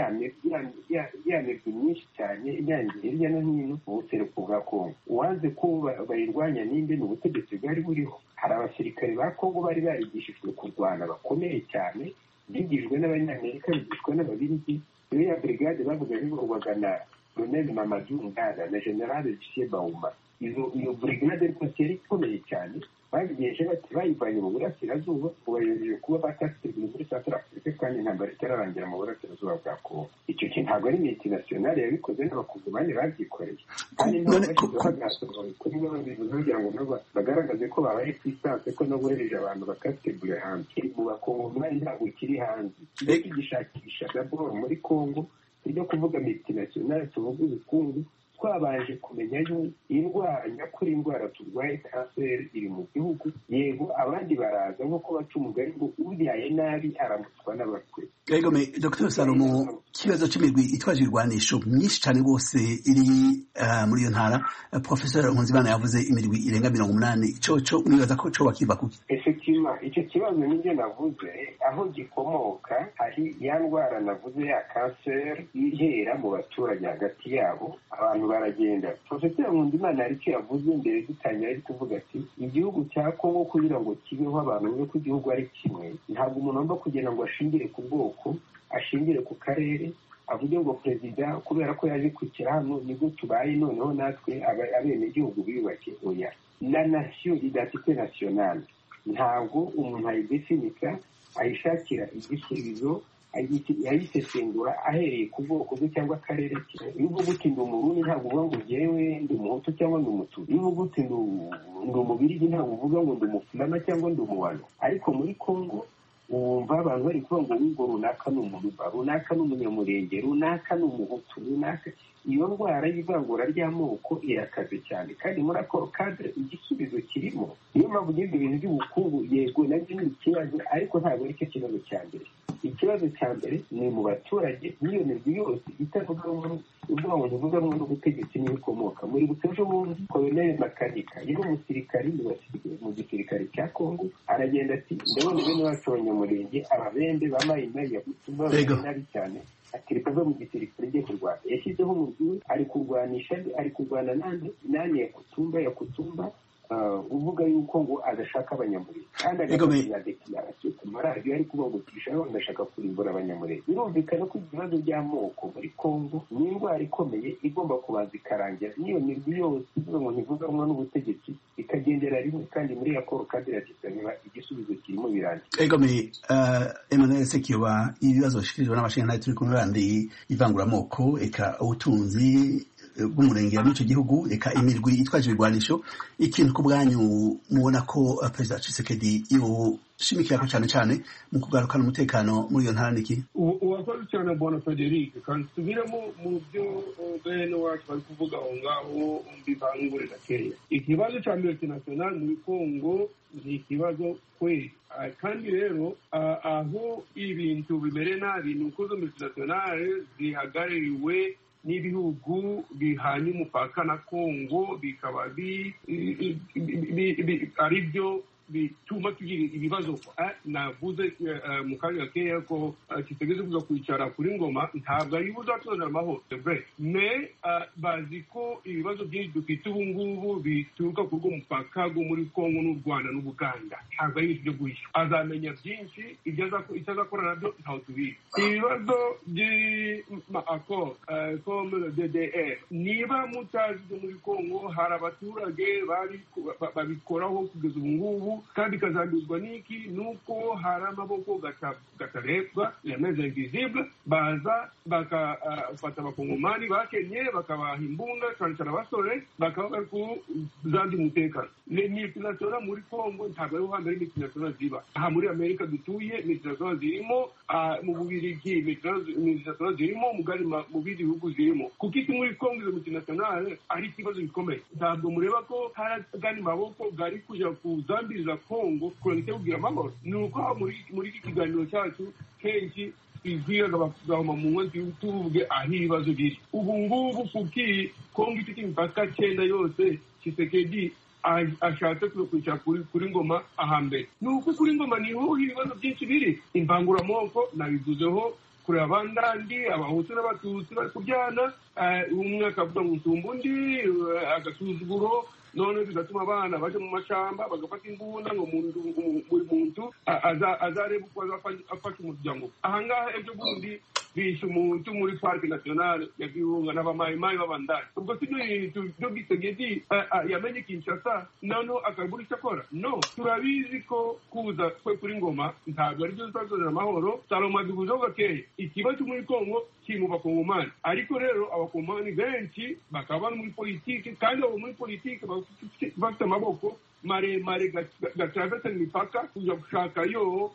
ya mirwi myinshi cyane yangiye hirya no hino mu buseruko bwa kongo. uwanze ko bayirwanya ninde? ni ubutegetsi bwari buriho. hari abasirikare ba kongo bari barigishijwe kurwana bakomeye cyane, bigijwe n'abanyamerika, bigishwe n'ababirigi. iyo ya brigade bavuga biborwaga na Colonel Mamadou Ngada na General Lucien Bauma. iyo brigade ariko yari ikomeye cyane, babigenje bati bayivanye mu burasirazuba ubayobeje kuba batasirwe muri Central Africa kandi intambara itararangira mu burasirazuba bwa Kongo. icyo kintu ntabwo ari multinational yabikoze n'abakongomani babyikoreye, kandi ntabwo kuri bo bivuze kugira ngo nabo bagaragaze ko babaye kwisanze ko no guhereje abantu bakasiteguye hanze. mu bakongomani ntabwo kiri hanze, iyo tugishakisha d'abord muri Kongo ibyo kuvuga multinational tuvuga ubukungu twabanje kumenya yuko indwara nyakuri indwara turwaye kanseri iri mu gihugu. yego abandi baraza nk'uko baca umugari ngo ubyaye nabi aramutswa n'abakwe. yego me Dr Salomo, ikibazo cy'imirwi itwaje irwanisho myinshi cyane rwose iri muri iyo ntara. Professor Nkunzimana yavuze imirwi irenga mirongo umunani. icyo cyo mwibaza ko cyo bakiva kuki? effectivement icyo kibazo nibyo navuze aho gikomoka. hari ya ndwara navuze ya kanseri ihera mu baturage hagati yabo, abantu baragenda. Professor Nkundimana hari icyo yavuze mbere dutangira ari kuvuga ati igihugu cya Kongo kugira ngo kibeho abantu bumve ko igihugu ari kimwe, ntabwo umuntu agomba kugira ngo ashingire ku bwoko, ashingire ku karere, avuge ngo perezida kubera ko yaje kwikira hano nibwo tubaye noneho natwe abenegihugu biyubake. oya, la nation, identité nationale ntabwo umuntu ayidefinika ayishakira igisubizo yayisesengura ahereye ku bwoko bwe cyangwa akarere ke. iyo uvuga uti ndi umurundi ntabwo uvuga ngo njyewe ndi umuhutu cyangwa ndi umutuzi. iyo uvuga uti ndi umubirigi ntabwo uvuga ngo ndi umufulama cyangwa ndi umuwano. ariko muri Kongo wumva abantu bari kuvuga ngo ngo runaka ni umuruba, runaka ni umunyamurenge, runaka ni umuhutu, runaka. iyo ndwara y'ivangura ry'amoko irakaze cyane, kandi muri ako kadre igisubizo kirimo. niyo mpamvu n'ibyo bintu by'ubukungu yego nabyo ni ikibazo, ariko ntabwo ari cyo kibazo cya mbere. ikibazo cya mbere ni mu baturage n'iyo mirwi yose itavuga ubwo abantu uvuga ngo n'ubutegetsi niyo ikomoka. muri butejo bundi Colonel Makanika yari umusirikari mu gisirikare cya Kongo, aragenda ati ndabona bene wacu abanyamurenge ababembe bamayimayi yagutumba nabi cyane ati reka mu gisirikare rye kurwana. yashyizeho umurwi ari kurwanisha, ari kurwana nande nani yakutumba yakutumba uvuga yuko ngo adashaka abanyamurenge, kandi agakomeza declaration ku maradiyo ari kuvuga ngo tishaka ndashaka kurimbura abanyamurenge. birumvikana ko ikibazo by'amoko muri Kongo ni indwara ikomeye igomba kubanza ikarangira. niyo mirwi yose ivuga ngo ntivuganwa n'ubutegetsi ikagendera rimwe, kandi muri yakoro kandi iragisaba igisubizo kirimo birangira. ego me Emmanuel Sekiyoba, ibibazo bishikirijwe n'abashinga turi kumwe bandi ivangura amoko eka ubutunzi bw'umurengera muri ico gihugu eka imirwi itwaje ibigwanisho ikintu ku bwanyu mubona ko perezida Tshisekedi yoshimikirako cane cane mu kugarukana umutekano muri iyo ntara niki? Uwakoze cyane bwana Frederic, kandi tubiremo mu byo bene wacu bari kuvuga aho ngaho mbivangure gakeya. Ikibazo ca multinational muri Kongo ni ikibazo kweli, kandi rero aho ibintu bimere nabi ni uko zo multinational zihagarariwe n'ibihugu bihanye umupaka na Kongo, bikaba ari byo bituma tugira ibibazo. Navuze mu kanya gakeya ko kitageze kuza kwicara kuri ngoma, ntabwo ari buzatuzanira amahoro me bazi ko ibibazo byinshi dufite ubu ngubu bituruka kuri uwo mupaka go muri Kongo n'u Rwanda n'Ubuganda. Ntabwo ari ibyo guhisha, azamenya byinshi, ibyo azakora nabyo ntaho tubizi. Ibibazo by'amaakoro comme le D D R, niba mutazi muri Kongo hari abaturage babikoraho kugeza ubu ngubu, kandi kazanduzwa n'iki nuko hari amaboko gatarebwa yameze invisible, baza bakafata abakongomani bakenye bakabaha imbunda cyane cyane abasore, bakaba bari kuzandi umutekano. Multinational muri Kongo ntabwo ariho hambere multinational ziba. Aha muri Amerika dutuye multinational zirimo, mu Bubirigi multinational zirimo, mu bindi bihugu zirimo. Kuko iki muri Kongo izo multinational ari ikibazo gikomeye. Ntabwo mureba ko haragani maboko gari kuja kuzambiriza Kongo kurangiza kugira amahoro. Ni uko muri iki kiganiro cyacu kenshi twibwiraga bakagahoma mu nkozi tuvuge aho ibibazo biri. Ubu ngubu kuki Kongo ifite imipaka cyenda yose, Tshisekedi ashatse kwicara kuri ngoma ahambere. Ni uko kuri ngoma niho ibibazo byinshi biri. Imbanguramoko nabivuzeho, kureba abandandi, abahutu n'abatutsi bari kubyana, umwe akavuga ngo nsumba undi, agasuzuguro, none bigatuma abana baje mu mashamba bagafata imbunda ngo buri muntu azareba uko azafasha umuryango. Ahangaha ejo bundi bishe umuntu muri parike nationale ya Virunga n'abamayimayi b'abandani. Ubwo si ibintu byo Tshisekedi yamenye Kinshasa noneho akabura icyo akora? No, turabizi ko kuza kwe kuri ngoma ntabwo ari byo bizazanira amahoro. Saloma duguzeho gakeya, ikibazo muri Kongo kiri mu bakongomani, ariko rero abakongomani benshi bakaba bari muri politiki, kandi abo muri politiki bafite amaboko maremare gatravesa imipaka kuja gushaka yo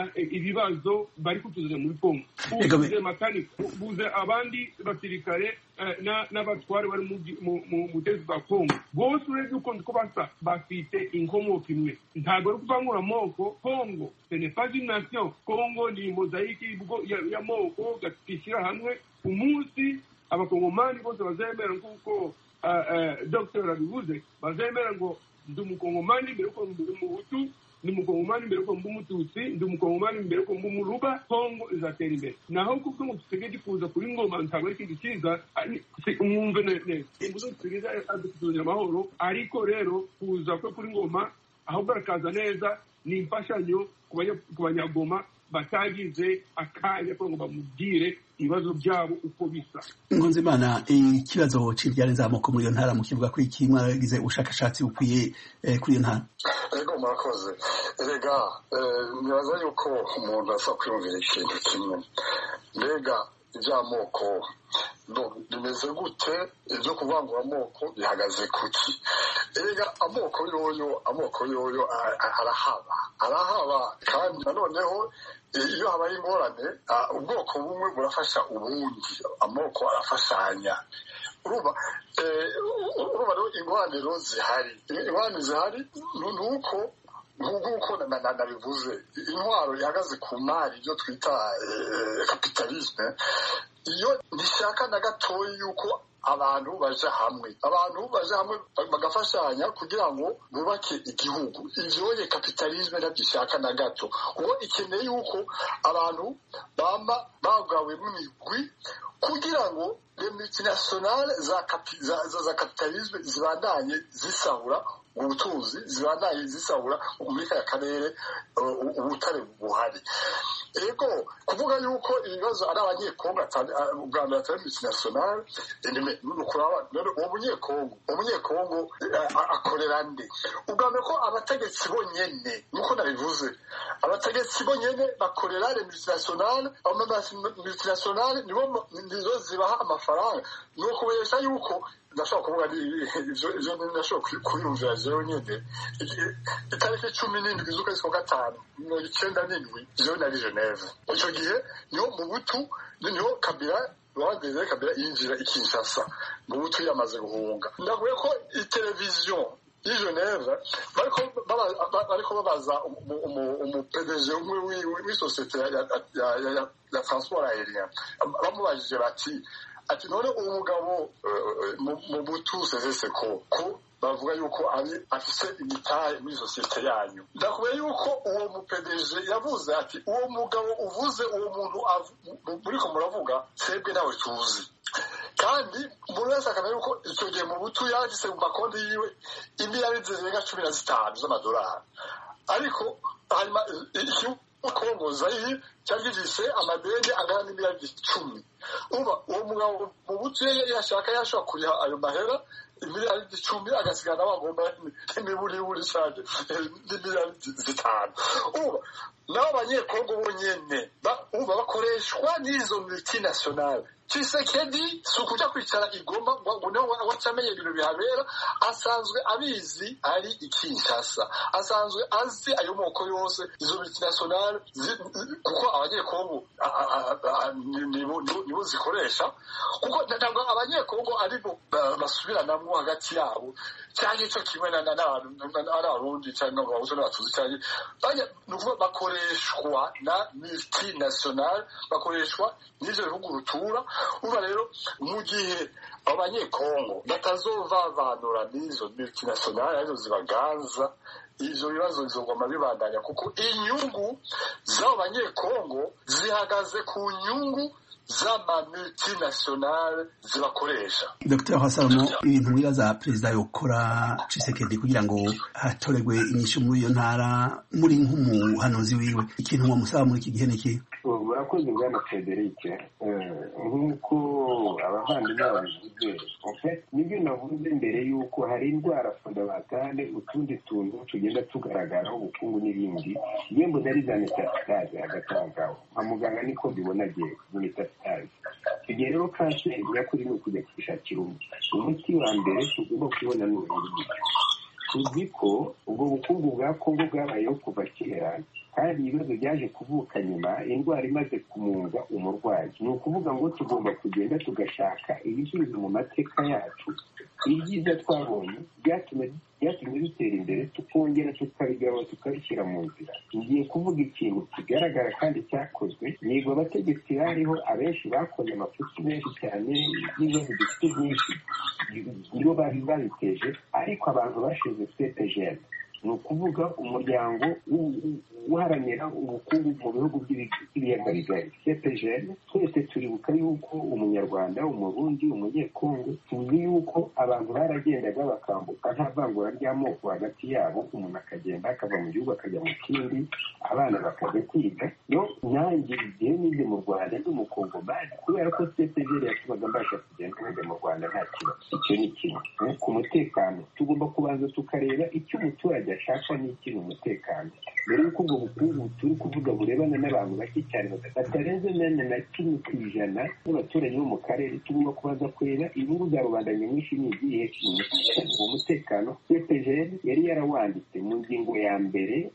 ibibazo bari kutuzanya muri Kongo. Buze makanika, buze abandi basirikare n'abatware bari mu butezi bwa Kongo, bose urebye uko ndiko basa bafite inkomoko imwe. Ntabwo ari kuvangura amoko. Kongo ce n'est pas une nation. Kongo ni mozaiki y'amoko gatishira hamwe. Umunsi abakongomani bose bazemera nk'uko Docteur abivuze, bazemera ngo ndi umukongomani mbere ko ndi umuhutu, ndi umukongomani mbere ko ndi umututsi, ndi umukongomani mbere ko ndi umuruba, Kongo izatera imbere. Naho kuko ngo Tshisekedi kuza kuri ngoma ntabwo ari ikintu cyiza, umwumve neza. Imbuzo Tshisekedi adutuzanira amahoro, ariko rero kuza kwe kuri ngoma ahubwo arakaza neza ni imfashanyo ku banyagoma batagize akanya ko ngo bamubwire ibibazo byabo uko bisa. Nkunzimana, ikibazo cy'iryarenza amoko muri iyo ntara mu kivuga ko iki mwagize ubushakashatsi bukwiye kuri iyo ntara? Ego murakoze. Erega nibaza yuko umuntu asa kwiyumvira ikintu kimwe. Mbega iby'amoko bimeze gute, ibyo kuvangura amoko bihagaze kuki? Erega amoko yoyo amoko yoyo arahaba arahaba kandi nanoneho iyo habaye ingorane ubwoko bumwe burafasha ubundi, amoko arafashanya. Uruba uruba rero ingorane rero zihari ingorane zihari nuko nk'uko nabivuze, intwaro ihagaze ku mari, ibyo twita kapitalisme, iyo ntishaka na gatoya yuko abantu baje hamwe abantu baje hamwe bagafashanya kugira ngo bubake igihugu. Ivyoye kapitalisme ntabyishaka na gato, kuko ikeneye yuko abantu bama bagawe mu migwi kugira ngo les multinationales za za kapitalisme zibandanye zisahura ubutunzi, zibandanye zisahura muri kaya karere ubutare buhari. Ego kuvuga yuko ibibazo ari abanyekongo ubwa mbere atari multinational, nukuraba umunyekongo umunyekongo akorera nde? Ubwa mbere ko abategetsi bonyene nuko nabivuze, abategetsi bonyene bakorera les multinationales multinationale nibo nizo zibaha amafaranga no kubesha yuko ndashaka kuvuga ivyo ivyo ndashaka kuyumvira jewe nyene itariki cumi n'indwi z'ukwezi kwa gatanu mirongo icenda n'indwi jewe nari Geneve ico gihe niho mu butu niho Kabila wandeze Kabila yinjira i Kinshasa mu butu yamaze guhunga ndavuye ko iteleviziyo i Geneve bariko bariko babaza umu P D G umwe w'isosiyete ya transport aérien bamubajije bati ati none uwo mugabo mu butu sezese ko ko bavuga yuko ari afise imitahe muri sosiyete yanyu ndakubaye yuko uwo mu P D G yavuze ati uwo mugabo uvuze uwo muntu muriko muravuga twebwe nawe tuzi kandi umuntu wese akamenya yuko icyo gihe mu butu yanditse mu makonti yiwe imiliyari zirenga cumi na zitanu z'amadolari ariko hanyuma Kongo Zaire cyari gifise amadeni angana n'imiliyari icumi uba uwo mugabo mu butu yashaka yashaka kuriha ayo mahera imiliyari icumi agasigana bagomba imiburi cyane n'imiliyari zitanu uba nabo abanyekongo bonyene uba bakoreshwa n'izo multinationale Tshisekedi sukuja kwicara igoma ngo nawe wacamenye ibintu bihabera asanzwe abizi ari ikinshasa asanzwe azi ayo moko yose izo multinationale kuko abanyekongo nibo zikoresha kuko ntabwo abanyekongo aribo basubiranamwo hagati yabo cyangwa ico kimwe n'abarundi cyangwa abahutu n'abatuzi cyangwa nukuvuga bakoreshwa na multinationale bakoreshwa n'ivyo bihugu rutura uba rero mu gihe abanyekongo batazovavanura n'izo multinationale arizo zibaganza ivyo bibazo bizogoma bibandanya kuko inyungu z'abo banyekongo zihagaze ku nyungu z'ama multinationale zibakoresha. Docteur Hasalomo, ibintu mwibaza perezida yokora Tshisekedi kugira ngo hatoregwe inyishu muri iyo ntara muri nk'umuhanuzi wiwe ikintu wamusaba muri iki gihe niki? Urakoze bwana Frederic nk'uko abavandimwe babivuze nibyo navuze mbere yuko hari indwara fondamentale utundi tuntu tugenda tugaragara ubukungu n'ibindi yembo dari za metastase agatangao nka muganga niko mbibona giye metastase igihe rero kanseri yakuri ni ukujya kwishakira umuti wa mbere tugomba kubona n'ubundi tuzi ko ubwo bukungu bwa Kongo bwabayeho kuva kera kandi ibibazo byaje kuvuka nyuma indwara imaze kumunga umurwayi ni ukuvuga ngo tugomba kugenda tugashaka ibisubizo mu mateka yacu ibyiza twabonye byatumye byatumye bitera imbere tukongera tukabigaba tukabishyira mu nzira ngiye kuvuga ikintu kigaragara kandi cyakozwe nigo abategetsi bariho abenshi bakoze amafuti menshi cyane n'ibibazo dufite byinshi nibo bari babiteje ariko abantu bashize C P G L ni ukuvuga umuryango uharanira ubukungu mu bihugu by'ibiyaga bigari C P G L twese turibuka yuko umunyarwanda umurundi umunyekongo tuzi yuko abantu baragendaga bakambuka nta vangura ry'amoko hagati yabo umuntu akagenda akava mu gihugu akajya mu kindi abana bakajya kwiga no nanjye igihe nize mu Rwanda ndi umukongo bari kubera ko C P G L yatubaga mbasha kugenda nkajya mu Rwanda nta kibazo icyo ni kimwe ku mutekano tugomba kubanza tukareba icyo umuturage ashaka n'iki mu mutekano mbere y'uko ubwo bukungu turi kuvuga burebana n'abantu bake cyane batarenze nane na kimwe ku ijana n'abaturage bo mu karere tugomba kubanza kureba inyungu za rubanda nyamwinshi ni igihe uwo mutekano C P G L yari yarawanditse mu ngingo ya mbere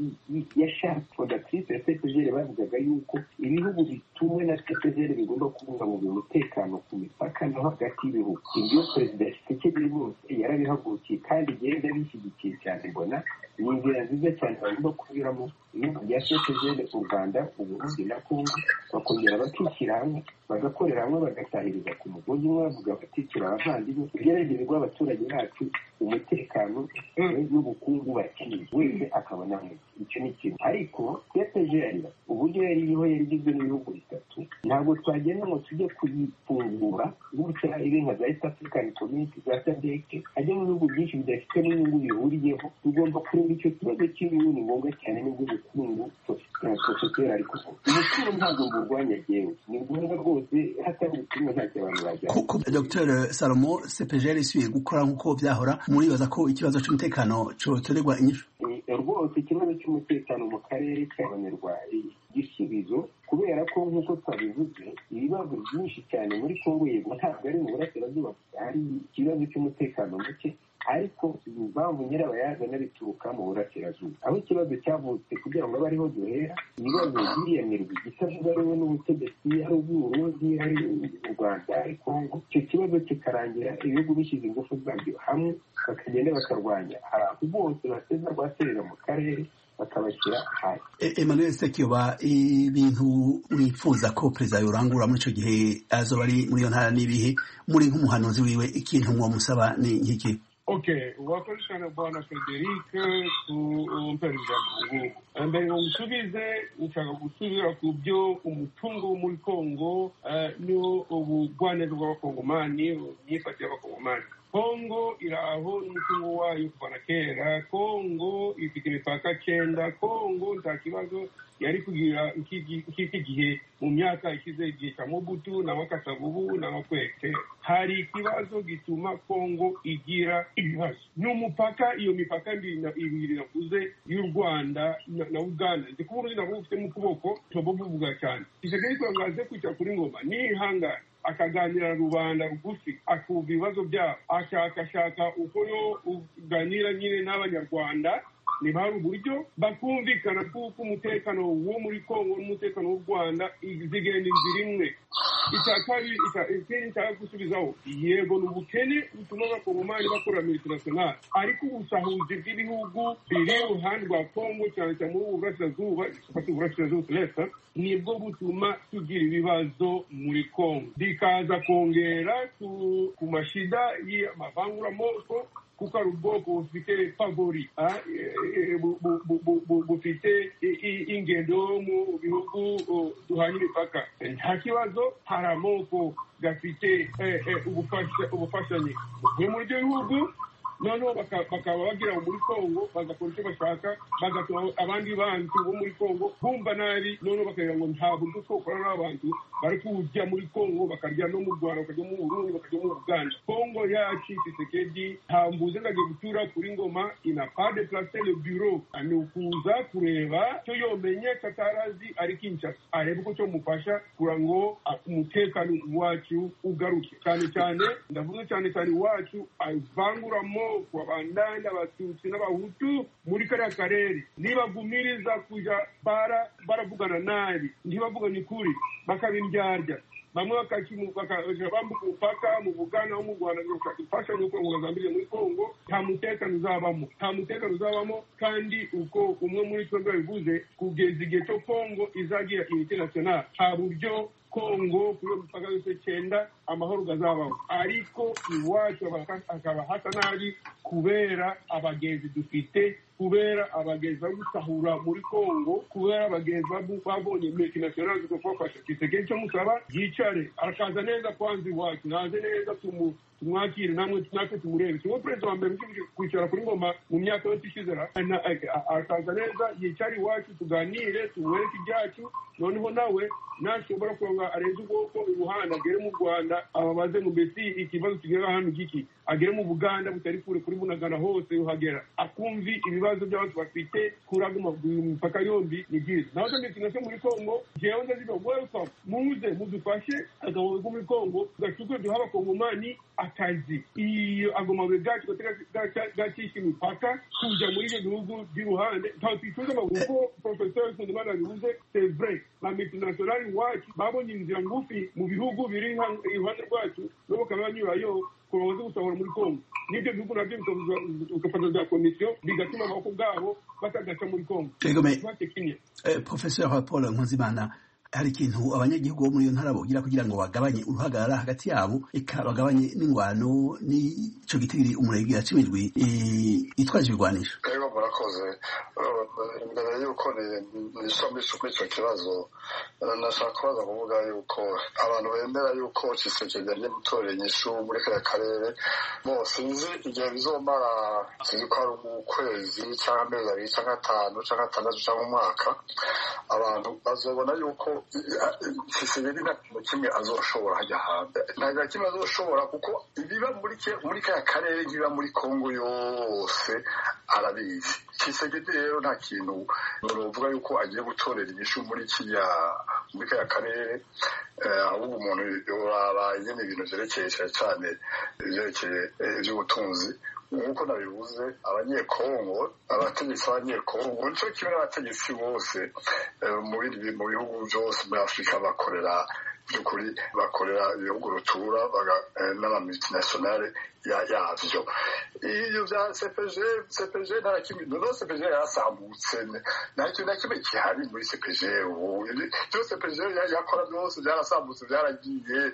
ya charte fondatrice ya C P G L bavugaga yuko ibihugu bitumwe na C P G L bigomba kubungabunga umutekano ku mipaka no hagati y'ibihugu ibyo perezida Tshisekedi bose yarabihagurukiye kandi igenda bishyigikiye cyane mbona ni inzira nziza cyane bagomba kunyuramo ibihugu bya C P G L u Rwanda Uburundi na Kongo bakongera bakishyira hamwe bagakorera hamwe bagatahiriza ku mugozi umwe bavuga batikira abavandimwe igerageze rw'abaturage bacu umutekano n'ubukungu bakeneye wese akabona icyo ni ikintu ariko C P G L uburyo yari iriho yari igizwe n'ibihugu bitatu ntabwo twagenda ngo tujye kuyifungura gutya ibi nka za East African Community za SADC hajya mu bihugu byinshi bidafite n'inyungu bihuriyeho tugomba kureba icyo kibazo cy'ibihugu ni ngombwa cyane n'ubwo bukungu sosiyete ariko ubukungu ntabwo burwanya jewe ni ngombwa rwose hatari ubukungu ntacyo abantu bajya Docteur Salomo C P G L isubiye gukora nk'uko byahora muribaza ko ikibazo cy'umutekano cyotorerwa inyishu rwose ikibazo cy'umutekano mu karere kabonerwa igisubizo kubera ko nk'uko twabivuze ibibazo byinshi cyane muri Kongo yego ntabwo ari mu burasirazuba hari ikibazo cy'umutekano muke ariko impamvu nyirabayazana bituruka mu burasirazuba aho ikibazo cyavutse kugira ngo abe ariho duhera ibibazo biriya mirwi itavuga rumwe n'ubutegetsi ari ubw'uburundi ari u Rwanda ari Kongo icyo kibazo kikarangira ibihugu bishyize ingufu zabyo hamwe bakagenda bakarwanya abantu bose bateza rwaserera mu karere bakabashyira hasi. Emmanuel Sekiyoba, ibintu mwifuza ko perezida yorangura muri icyo gihe azoba ari muri iyo ntara n'ibihe muri nk'umuhanuzi wiwe ikintu mwamusaba ni nk'iki? Okay, wakoresha bwana Frederic kumpereza Kongo. Mbere ngo musubize ushaka gusubira ku byo umutungo wo muri Kongo ni ubugwaneza bw'abakongomani imyifatire y'abakongomani. Kongo iraho n'umutungo wayo kuva na kera. Kongo ifite imipaka cyenda. Kongo nta kibazo yari kugira iki gihe mu myaka ishize igihe cya Mobutu na Wakasavubu na Wakwete. Hari ikibazo gituma Kongo igira ibibazo n'umupaka. Iyo mipaka ibiri navuze y'u Rwanda na Uganda ndi kubura nabo ufite mu kuboko tobobuvuga cyane. Isegeri twangaze kwica kuri Ngoma ni ihanga akaganira rubanda rugufi akuva ibibazo byabo ashakashaka uko yo uganira nyine n'abanyarwanda ni bari uburyo bakumvikana kuko umutekano wo muri Kongo n'umutekano w'u Rwanda zigenda inzira imwe. Icyakari ikindi nshaka gusubizaho yego n'ubukene butuma abakongomani bakora multinational ariko ubusahuzi bw'ibihugu biri iruhande rwa Kongo cyane cyane mu burasirazuba ifata uburasirazuba leta nibwo butuma tugira ibibazo muri Kongo bikaza kongera ku mashida y'amavanguraamoko kuko ari ubwoko bufite favori bufite ingendo mu bihugu duhanye imipaka. Nta kibazo hari amoko gafite ubufashanyi buvuye muri ibyo bihugu noneho bakaba bagira muri Kongo bagakora icyo bashaka bagatuma abandi bantu bo muri Kongo bumva nabi noneho bakagira ngo nta buryo twokora n'abantu bari kujya muri Kongo bakarya no mu Rwanda bakajya mu Burundi bakajya mu Uganda. Kongo yacu Tshisekedi ntambuze ngagiye gutura kuri Ngoma ina pas de placer le bureau ni ukuza kureba cyo yomenye katarazi ari Kinshasa arebe uko cyo mufasha kugira ngo umutekano wacu ugaruke cyane cyane ndavuga cyane cyane wacu avanguramo kwa bandanda abatutsi n'abahutu muri kariya karere nibagumiriza kuja bara baravugana nabi ntibavuga ni kuri bakabimbyarya bamwe bakaja bambuka umupaka mu Buganda no mu Rwanda gufasha nuko ngo bazambire muri Kongo nta mutekano uzabamo nta mutekano uzabamo kandi uko umwe muri twebwe bivuze kugeza igihe cyo Kongo izagira unité nationale nta buryo Kongo kuyo mpaka yose cyenda amahoro gazabaho ariko iwacu akaba hasa nabi kubera abagenzi dufite kubera abagenzi bagusahura muri Kongo kubera abagenzi babonye multinational zikofasha Tshisekedi cyo musaba yicare arakaza neza kwanza iwacu naze neza tumu tumwakire namwe natwe tumurebe cyo president wa mbere kwicara kuri Ngoma mu myaka yose ishizera arakaza neza yicare iwacu tuganire tumwereke ibyacu noneho nawe nashobora kuronga areze ubwoko ibuhanda agere mu Rwanda ababaze mu besi ikibazo kigera hano giki agere mu Buganda butari kure kuri Bunagana hose uhagera akumvi ibibazo by'abantu bafite kuraguma mupaka yombi ni byiza naho ndetse muri Kongo jewe ndaziga welcome muze mudufashe agabo muri Kongo gacukwe duhaba Kongomani akazi iyo agoma begacu gacisha imipaka kuja muri ibyo bihugu by'uruhande twitwiza ngo professeur Kundimana bivuze c'est vrai la multinationale wacu babonye inzira ngufi mu bihugu biri iruhande rwacu no bakaba banyurayo kubaza gusahura muri Kongo nibyo bihugu nabyo bikafata za komisiyo bigatuma abako bwabo batagaca muri Kongo. Professeur Paul Nkunzimana, hari ikintu abanyagihugu bo muri iyo ntara bogira kugira ngo bagabanye uruhagarara hagati yabo eka bagabanye n'ingwano n'ico gitigiri umurenge yacimijwe itwaje ibigwanisho? Ego murakoze. Mbere yuko nisomesha kuri icyo kibazo nashaka kubaza kuvuga yuko abantu bemera yuko Tshisekedi yagiye gutorera inyishu muri kariya karere bose nzi igihe bizomara sinzi ko ari ukwezi cyangwa amezi abiri cyangwa atanu cyangwa atandatu cyangwa umwaka abantu bazobona yuko Tshisekedi nta kintu kimwe azoshobora hajya hanze nta kimwe azoshobora kuko ibiba muri muri kaya karere ibiba muri Kongo yose arabizi. Tshisekedi rero nta kintu novuga yuko agiye gutorera inyishu muri kiya muri kaya karere ahubwo umuntu yoraba nyene ibintu vyerekeye cyane vyerekeye ivy'ubutunzi nk'uko nabivuze. Abanyekongo abategetsi b'abanyekongo nico kimwe n'abategetsi bose mu bihugu byose muri Afurika bakorera by'ukuri bakorera ibihugu rutura n'amamultinationale yavyo. Iyo vya C P G C P G nta kimwe no C P G yasambutse nta kintu na kimwe kihari muri C P G ubu ibyo C P G yakora byose byarasambutse byaragiye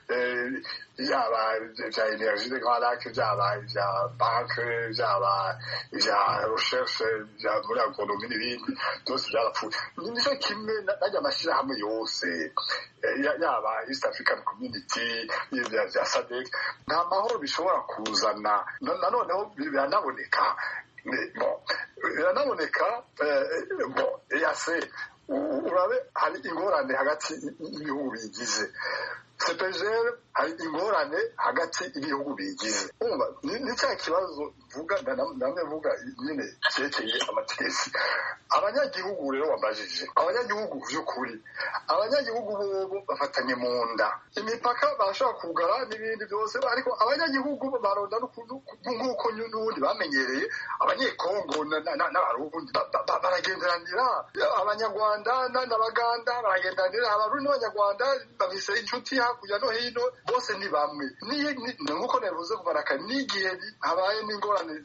yaba vya energie de grand lac byaba vya banque byaba vya recherche vya muri agronomie n'ibindi byose byarapfuye. Nico kimwe najya amashirahamwe yose yaba East African Community vya vya S A D C nta mahoro bishobora kuzana. Nanoneho biranaboneka biranaboneka bon yase urabe hari ingorane hagati y'ibihugu bigize C P G hari ingorane hagati y'ibihugu bigize. Umva ni cya kibazo vuga namwe vuga nyine cyerekeye amategeko. Abanyagihugu rero wabajije abanyagihugu by'ukuri abanyagihugu bo bafatanye mu nda imipaka bashaka kugara n'ibindi byose ariko abanyagihugu baronda nk'uko n'ubundi bamenyereye abanyekongo n'abarundi baragenderanira abanyarwanda n'abaganda baragenderanira abarundi n'abanyarwanda babise inshuti hakurya no hino bose ni bamwe nk'uko nabivuze kubaraka n'igihe habaye n'ingorane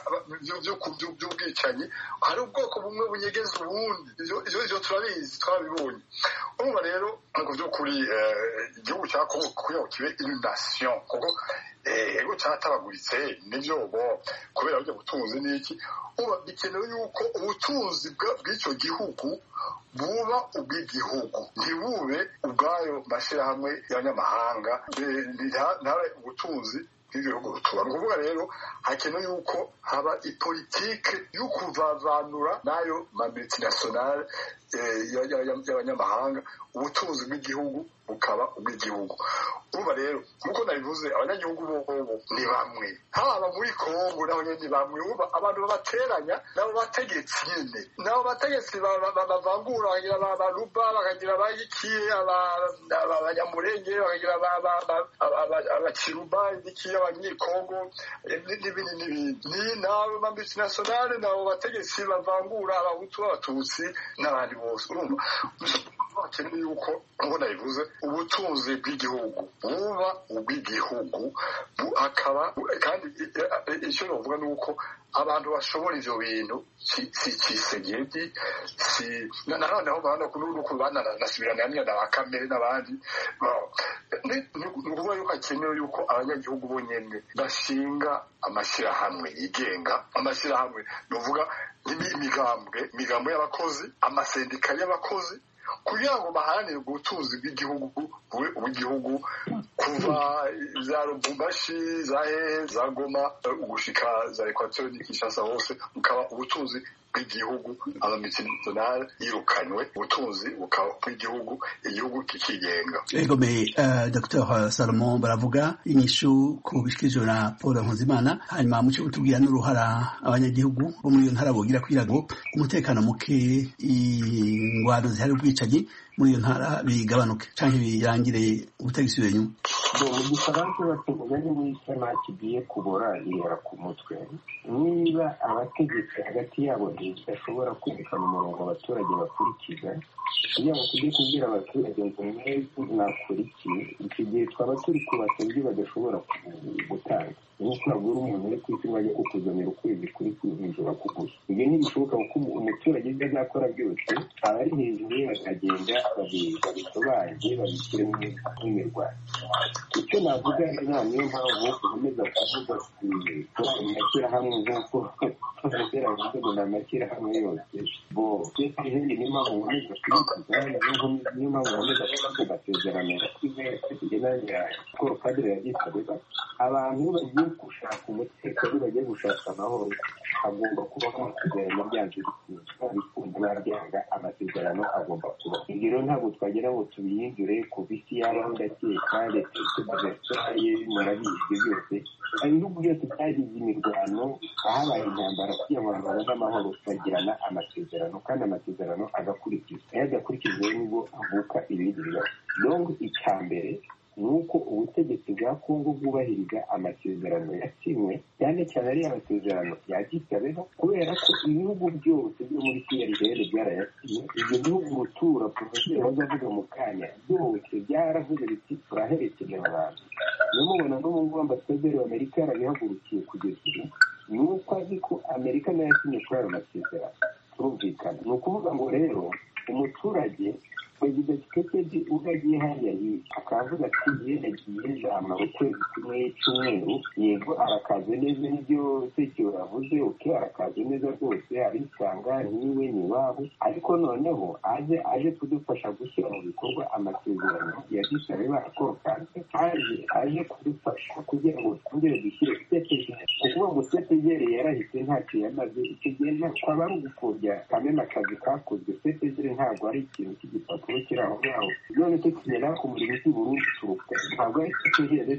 by'ubwicanyi hari ubwoko bumwe bunyegeza ubundi ivyo turabizi twabibonye. Urumva rero ngo by'ukuri igihugu cya Kongo kugira ngo kibe une nation kuko ego cyatabaguritse nivyo bo kubera buryo butunzi n'iki uba bikenewe yuko ubutunzi bw'icyo gihugu buba ubw'igihugu ntibube ubwayo mashyirahamwe y'abanyamahanga ntare ubutunzi bw'igihugu rutura. Ni ukuvuga rero hakenewe yuko haba ipolitike yo kuvavanura n'ayo mamultinationale y'abanyamahanga ubutunzi bw'igihugu bukaba ubw'igihugu. Urumva rero nk'uko nabivuze abanyagihugu bobo ni bamwe haba muri Kongo naho nyene ni bamwe. Urumva abantu babateranya nabo bategetsi nyene nabo bategetsi bavangura bagira baruba bakagira bayikiye abanyamurenge bakagira abakiruba ikiye abanyekongo n'ibindi n'ibindi ni nabo mamultinationale nabo bategetsi bavangura abahutu abatutsi n'abandi bose. Urumva bakeneye yuko nk'uko nabivuze ubutunzi bw'igihugu buba ubw'igihugu akaba kandi icyo novuga ni uko abantu bashobora ivyo bintu si Tshisekedi si nanoneho bana kunuko bana nasubirana na Bakame n'abandi ni ukuvuga yuko akenewe yuko abanyagihugu bonyene bashinga amashyirahamwe yigenga amashyirahamwe novuga imigambwe imigambwe y'abakozi amasendika y'abakozi kugira ngo baharanire ubutunzi bw'igihugu bube ubw'igihugu kuva za Lubumbashi za Hehe za Goma ugushika za Equateur n'Kinshasa hose bukaba ubutunzi bw'igihugu abamultinationale yirukanywe ubutunzi bukaba bw'igihugu igihugu kikigenga. Ego me Dr Salomon baravuga inyishu ku bishikijwe na Paul Nkuzimana hanyuma mucyo gutubwira n'uruhara abanyagihugu bo muri iyo ntara bogira kwirago umutekano muke ingwano zihari ubwicanyi muri iyo ntara bigabanuke canke birangire ubutegetsi bw'inyuma. Mu gifaransa batuvuga ni mw'isema kigiye kubora ihera ku mutwe niba abategetsi hagati yabo ntibashobora kwerekana umurongo abaturage bakurikiza kugira ngo tujye kubwira abaturage ngo mwese mwakora iki iki gihe twaba turi kubaka ibyo badashobora gutanga nk'uko nabwira umuntu uri ku isi ngo ajye kukuzanira ukwezi kuri kwinjira kugusa ibyo ntibishoboka kuko umuturage ibyo azakora byose aba ari hejuru ye bakagenda babisobanure babishyire mu mirwano. Icyo navuga nta niyo mpamvu ukomeza kuvuga ku mashyirahamwe nk'uko kubera ngo n'amashyirahamwe yose bo cyangwa niyo mpamvu uboneza kwibuka niyo mpamvu uboneza ko amasezerano kugeranya ko kadire yagisabwa abantu bagiye gushaka umutekano bagiye gushaka amahoro agomba kubaho amasezerano byanze bikunda byanga amasezerano agomba kuba ibyo rero ntabwo twagira ngo tubihindure ku bisi y'abaho ndakeka leta tubazaye murabizi byose ibihugu byose byagize imirwano ahabaye intambara kugira ngo abantu babone amahoro bagirana amasezerano kandi amasezerano agakurikizwa iyo adakurikijwe nibwo avuka ibindi bibazo donc icya mbere nuko ubutegetsi bwa Kongo bwubahiriza amasezerano yasinywe cyane cyane ari amasezerano yagisabeho kubera ko ibihugu byose byo muri C R D L byarayasinye ibyo bihugu rutura professeur bazavuga mu kanya byose byaravuze biti turaherekeza abantu niyo mubona no mu ambasaderi wa Amerika yarabihagurukiye kugeza ubu nuko azi ko Amerika nayo yasinye kuri ayo masezerano turumvikana ni ukuvuga ngo rero umuturage perezida Tshisekedi ugagiye hariya akavuga ati yenda agiye jamara ukwezi kumwe cy'umweru yego arakaze neza n'ibyo sekiro yavuze uke arakaze neza rwose arisanga niwe ni wabo ariko noneho aje aje kudufasha gushyira mu bikorwa amasezerano yagishabe barakorokanje aje aje kudufasha kugira ngo twongere dushyire seteje kuvuga ngo seteje yarahise ntacyo yamaze icyo gihe kwaba ari ugupfobya kamena akazi kakozwe seteje ntabwo ari ikintu cy'igipapuro kiri aho ngaho none ko kigera ku murimo w'Uburundi turuka ntabwo ari seteje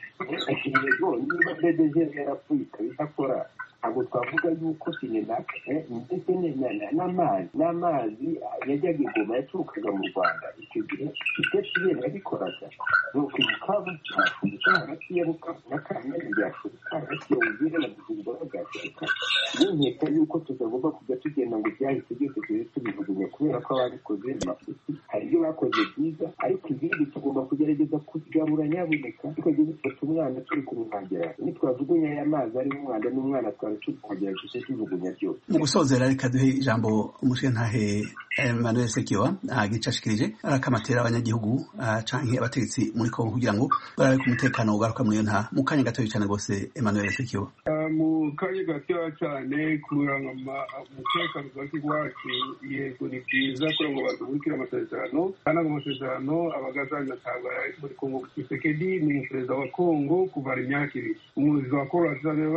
yego niba seteje yarapfuye ikabikora ntabwo twavuga yuko sinenaka ndetse n'amazi n'amazi yajyaga igoma yaturukaga mu Rwanda icyo gihe seteje yabikoraga nuko ibikabu byafurika hagati ya Bukavu na Kamena byafurika hagati ya Uvira na Bujumbura byafurika nkeka yuko tutagomba kujya tugenda ngo byahise byose tujye tubivugunya kubera ko ababikoze mafuti hari ibyo bakoze byiza ariko ibindi tugomba kugerageza kugarura nyabuneka tukajya dufata umwana turi kumwagera nitwavugunya aya mazi ari umwana n'umwana twari tukongera tujye tubivugunya byose mu gusozera reka duhe ijambo umushintahe Emmanuel Sekiwa agicashikirije arakamatera abanyagihugu canke abategetsi muri Kongo kugira ngo barabe ku mutekano ugaruka muri yo nta mu kanya gato cyane rwose Emmanuel Sekiwa mu kanya gato cyane kuranga umutekano w'iwacu yego ni byiza kugira ngo badukurikire amasezerano kandi amasezerano abagazanya tabara muri Kongo Tshisekedi ni perezida wa Kongo kuva imyaka ibiri umuzi wa Kongo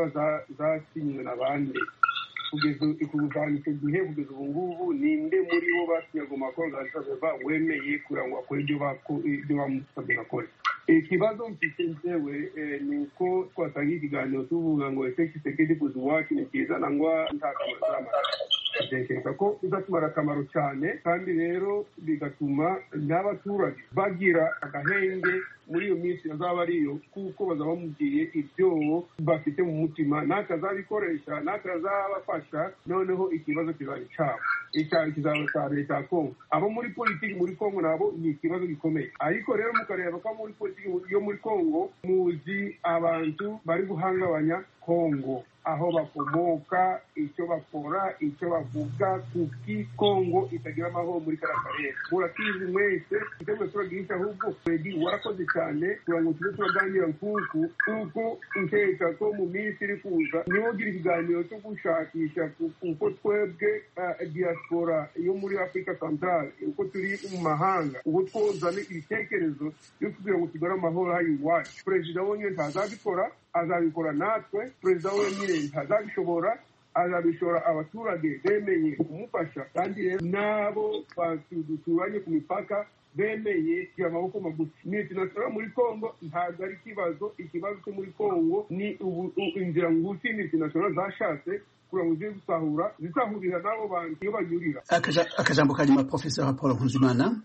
zasinywe n'abandi kugeza ikuvana icyo gihe kugeza ubu ngubu ninde muri bo basinyaga amakuru gasaba wemeye kugira ngo akore ibyo bamusabye akore ikibazo mfite njyewe ni uko twatangiye ikiganiro tuvuga ngo ese Tshisekedi kuza iwacu ni cyiza nangwa nta kamaro atekereza ko bizatumara akamaro cyane kandi rero bigatuma n'abaturage bagira agahenge muri iyo minsi azaba ariyo kuko bazaba bamubwiye ibyo bafite mu mutima n'akazabikoresha n'akazabafasha noneho ikibazo kizaba cyabo icyaha kizaba cya leta ya Kongo abo muri politiki muri Kongo nabo ni ikibazo gikomeye ariko rero mukareba ko muri politiki yo muri Kongo muzi abantu bari guhangabanya Kongo aho bakomoka icyo bakora icyo bavuga kuki Kongo itagira amahoro muri karakarere murakizi mwese itemwe turagisha ahubwo Fredi warakoze cyane kugira ngo tube turaganira nkuku kuko nkeka ko mu minsi iri kuza niho gira ikiganiro cyo gushakisha kuko twebwe diaspora yo muri Afrika Central uko turi mu mahanga uko twozane ibitekerezo byo kugira ngo tugare amahoro hayi iwacu perezida wonyine ntazabikora azabikora natwe perezida wenyine ntazabishobora azabishora abaturage bemeye kumufasha kandi rero nabo duturanye ku mipaka bemeye amaboko magufi ni international muri Kongo ntabwo ari ikibazo ikibazo cyo muri Kongo ni inzira ngufi ni international zashatse kugira ngo zisahura zisahurira nabo bantu iyo banyurira akajambo kanyuma Professor Paul Nkunzimana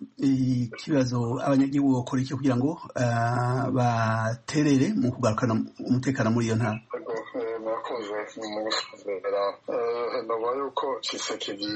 ikibazo abanyagihugu bakora iki kugira ngo baterere mu kugarukana umutekano muri iyo ntara murakoze mu gusuzera navuga yuko Tshisekedi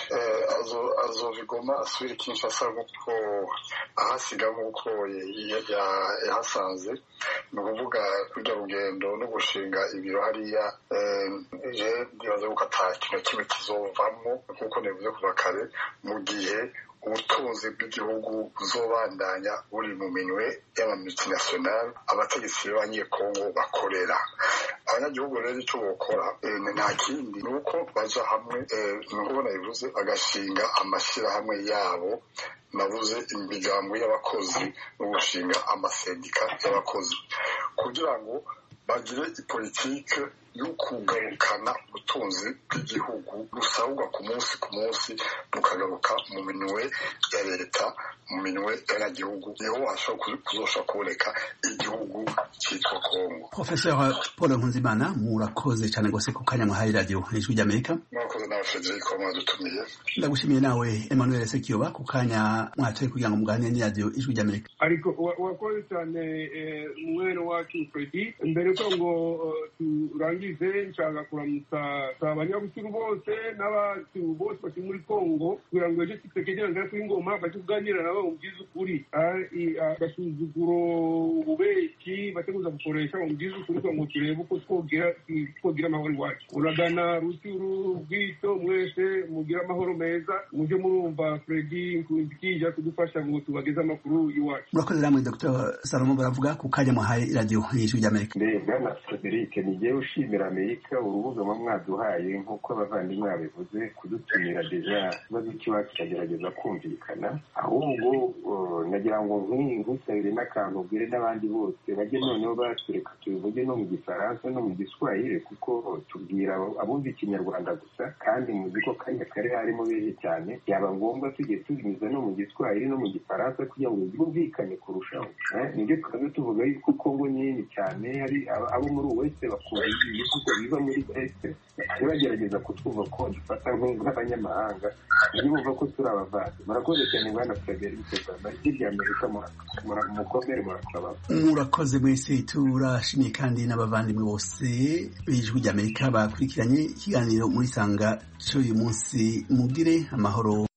azovigoma asubira Kinshasa nk'uko ahasiga nk'uko yahasanze ni ukuvuga kurya rugendo no gushinga ibiro hariya je ndibaza yuko ata kintu kimwe kizovamo nk'uko nevuze kuva kare mu gihe ubutunzi bw'igihugu buzobandanya buri mu minwe y'amamultinational abategetsi b'abanyekongo bakorera abanyagihugu rero icyo bokora nta kindi ni uko baja hamwe nuko nabivuze bagashinga amashyirahamwe yabo navuze imigambo y'abakozi no gushinga amasendika y'abakozi kugira ngo bagire ipolitike yo kugarukana ubutunzi bw'igihugu busabwa ku munsi ku munsi bukagaruka mu minwe ya leta mu minwe y'abanyagihugu niho hashobora kuzosha kuboneka igihugu cyitwa Kongo. Professeur Paul Nkunzimana murakoze cyane gose ku kanya mwahaye radio Ijwi ry'Amerika. Murakoze nawe Federico mwadutumiye. Ndagushimiye nawe Emmanuel Sekiyoba ku kanya mwatoye kugira ngo muganire ni radio Ijwi ry'Amerika. Ariko wakoze cyane mwene wacu Fredi mbere ko ngo turangize nshaka kuramutsa abanyabucuru bose n'abacu bose bari muri Kongo kugira ngo ejo tutekegera ngara kuri ngoma batuganira nabo mu by'ukuri agasuzuguro ububeki bateguza gukoresha mu by'ukuri ngo turebe uko twogera twogira amahoro iwacu. Uragana Rucuru bwito mwese mugira amahoro meza muje murumva Fredi kujya kudufasha ngo tubageze amakuru iwacu. Murakoze namwe Dr Salomo baravuga ku kanya muhaye radio Ijwi ry'Amerika. Bwana Frederic nigiye ushimira Amerika urubuga mu mwaduhaye nk'uko abavandimwe babivuze kudutumira deja ikibazo cy'iwacu kiragerageza kumvikana ahubwo nagira ngo nk'usabire n'akantu ubwire n'abandi bose bajye noneho batureka tubivuge no mu gifaransa no mu giswahili kuko tubwira abumva ikinyarwanda gusa kandi muzi ko kanya kare harimo benshi cyane yaba ngombwa tugiye tubinyuza no mu giswahili no mu gifaransa kugira ngo byumvikane kurushaho. Nibyo tukaza tuvuga yuko Kongo nini cyane hari abo muri wese bakora ibihugu biva muri wese bagerageza kutwumva ko dufata nk'abanyamahanga ntibumva ko turi abavandi. Murakoze cyane Bwana Frederic Ijwi ry'Amerika mukomere murakaba. Murakoze mwese turashimiye kandi n'abavandimwe bose b'Ijwi ry'Amerika bakurikiranye ikiganiro muri sanga cy'uyu munsi mugire amahoro.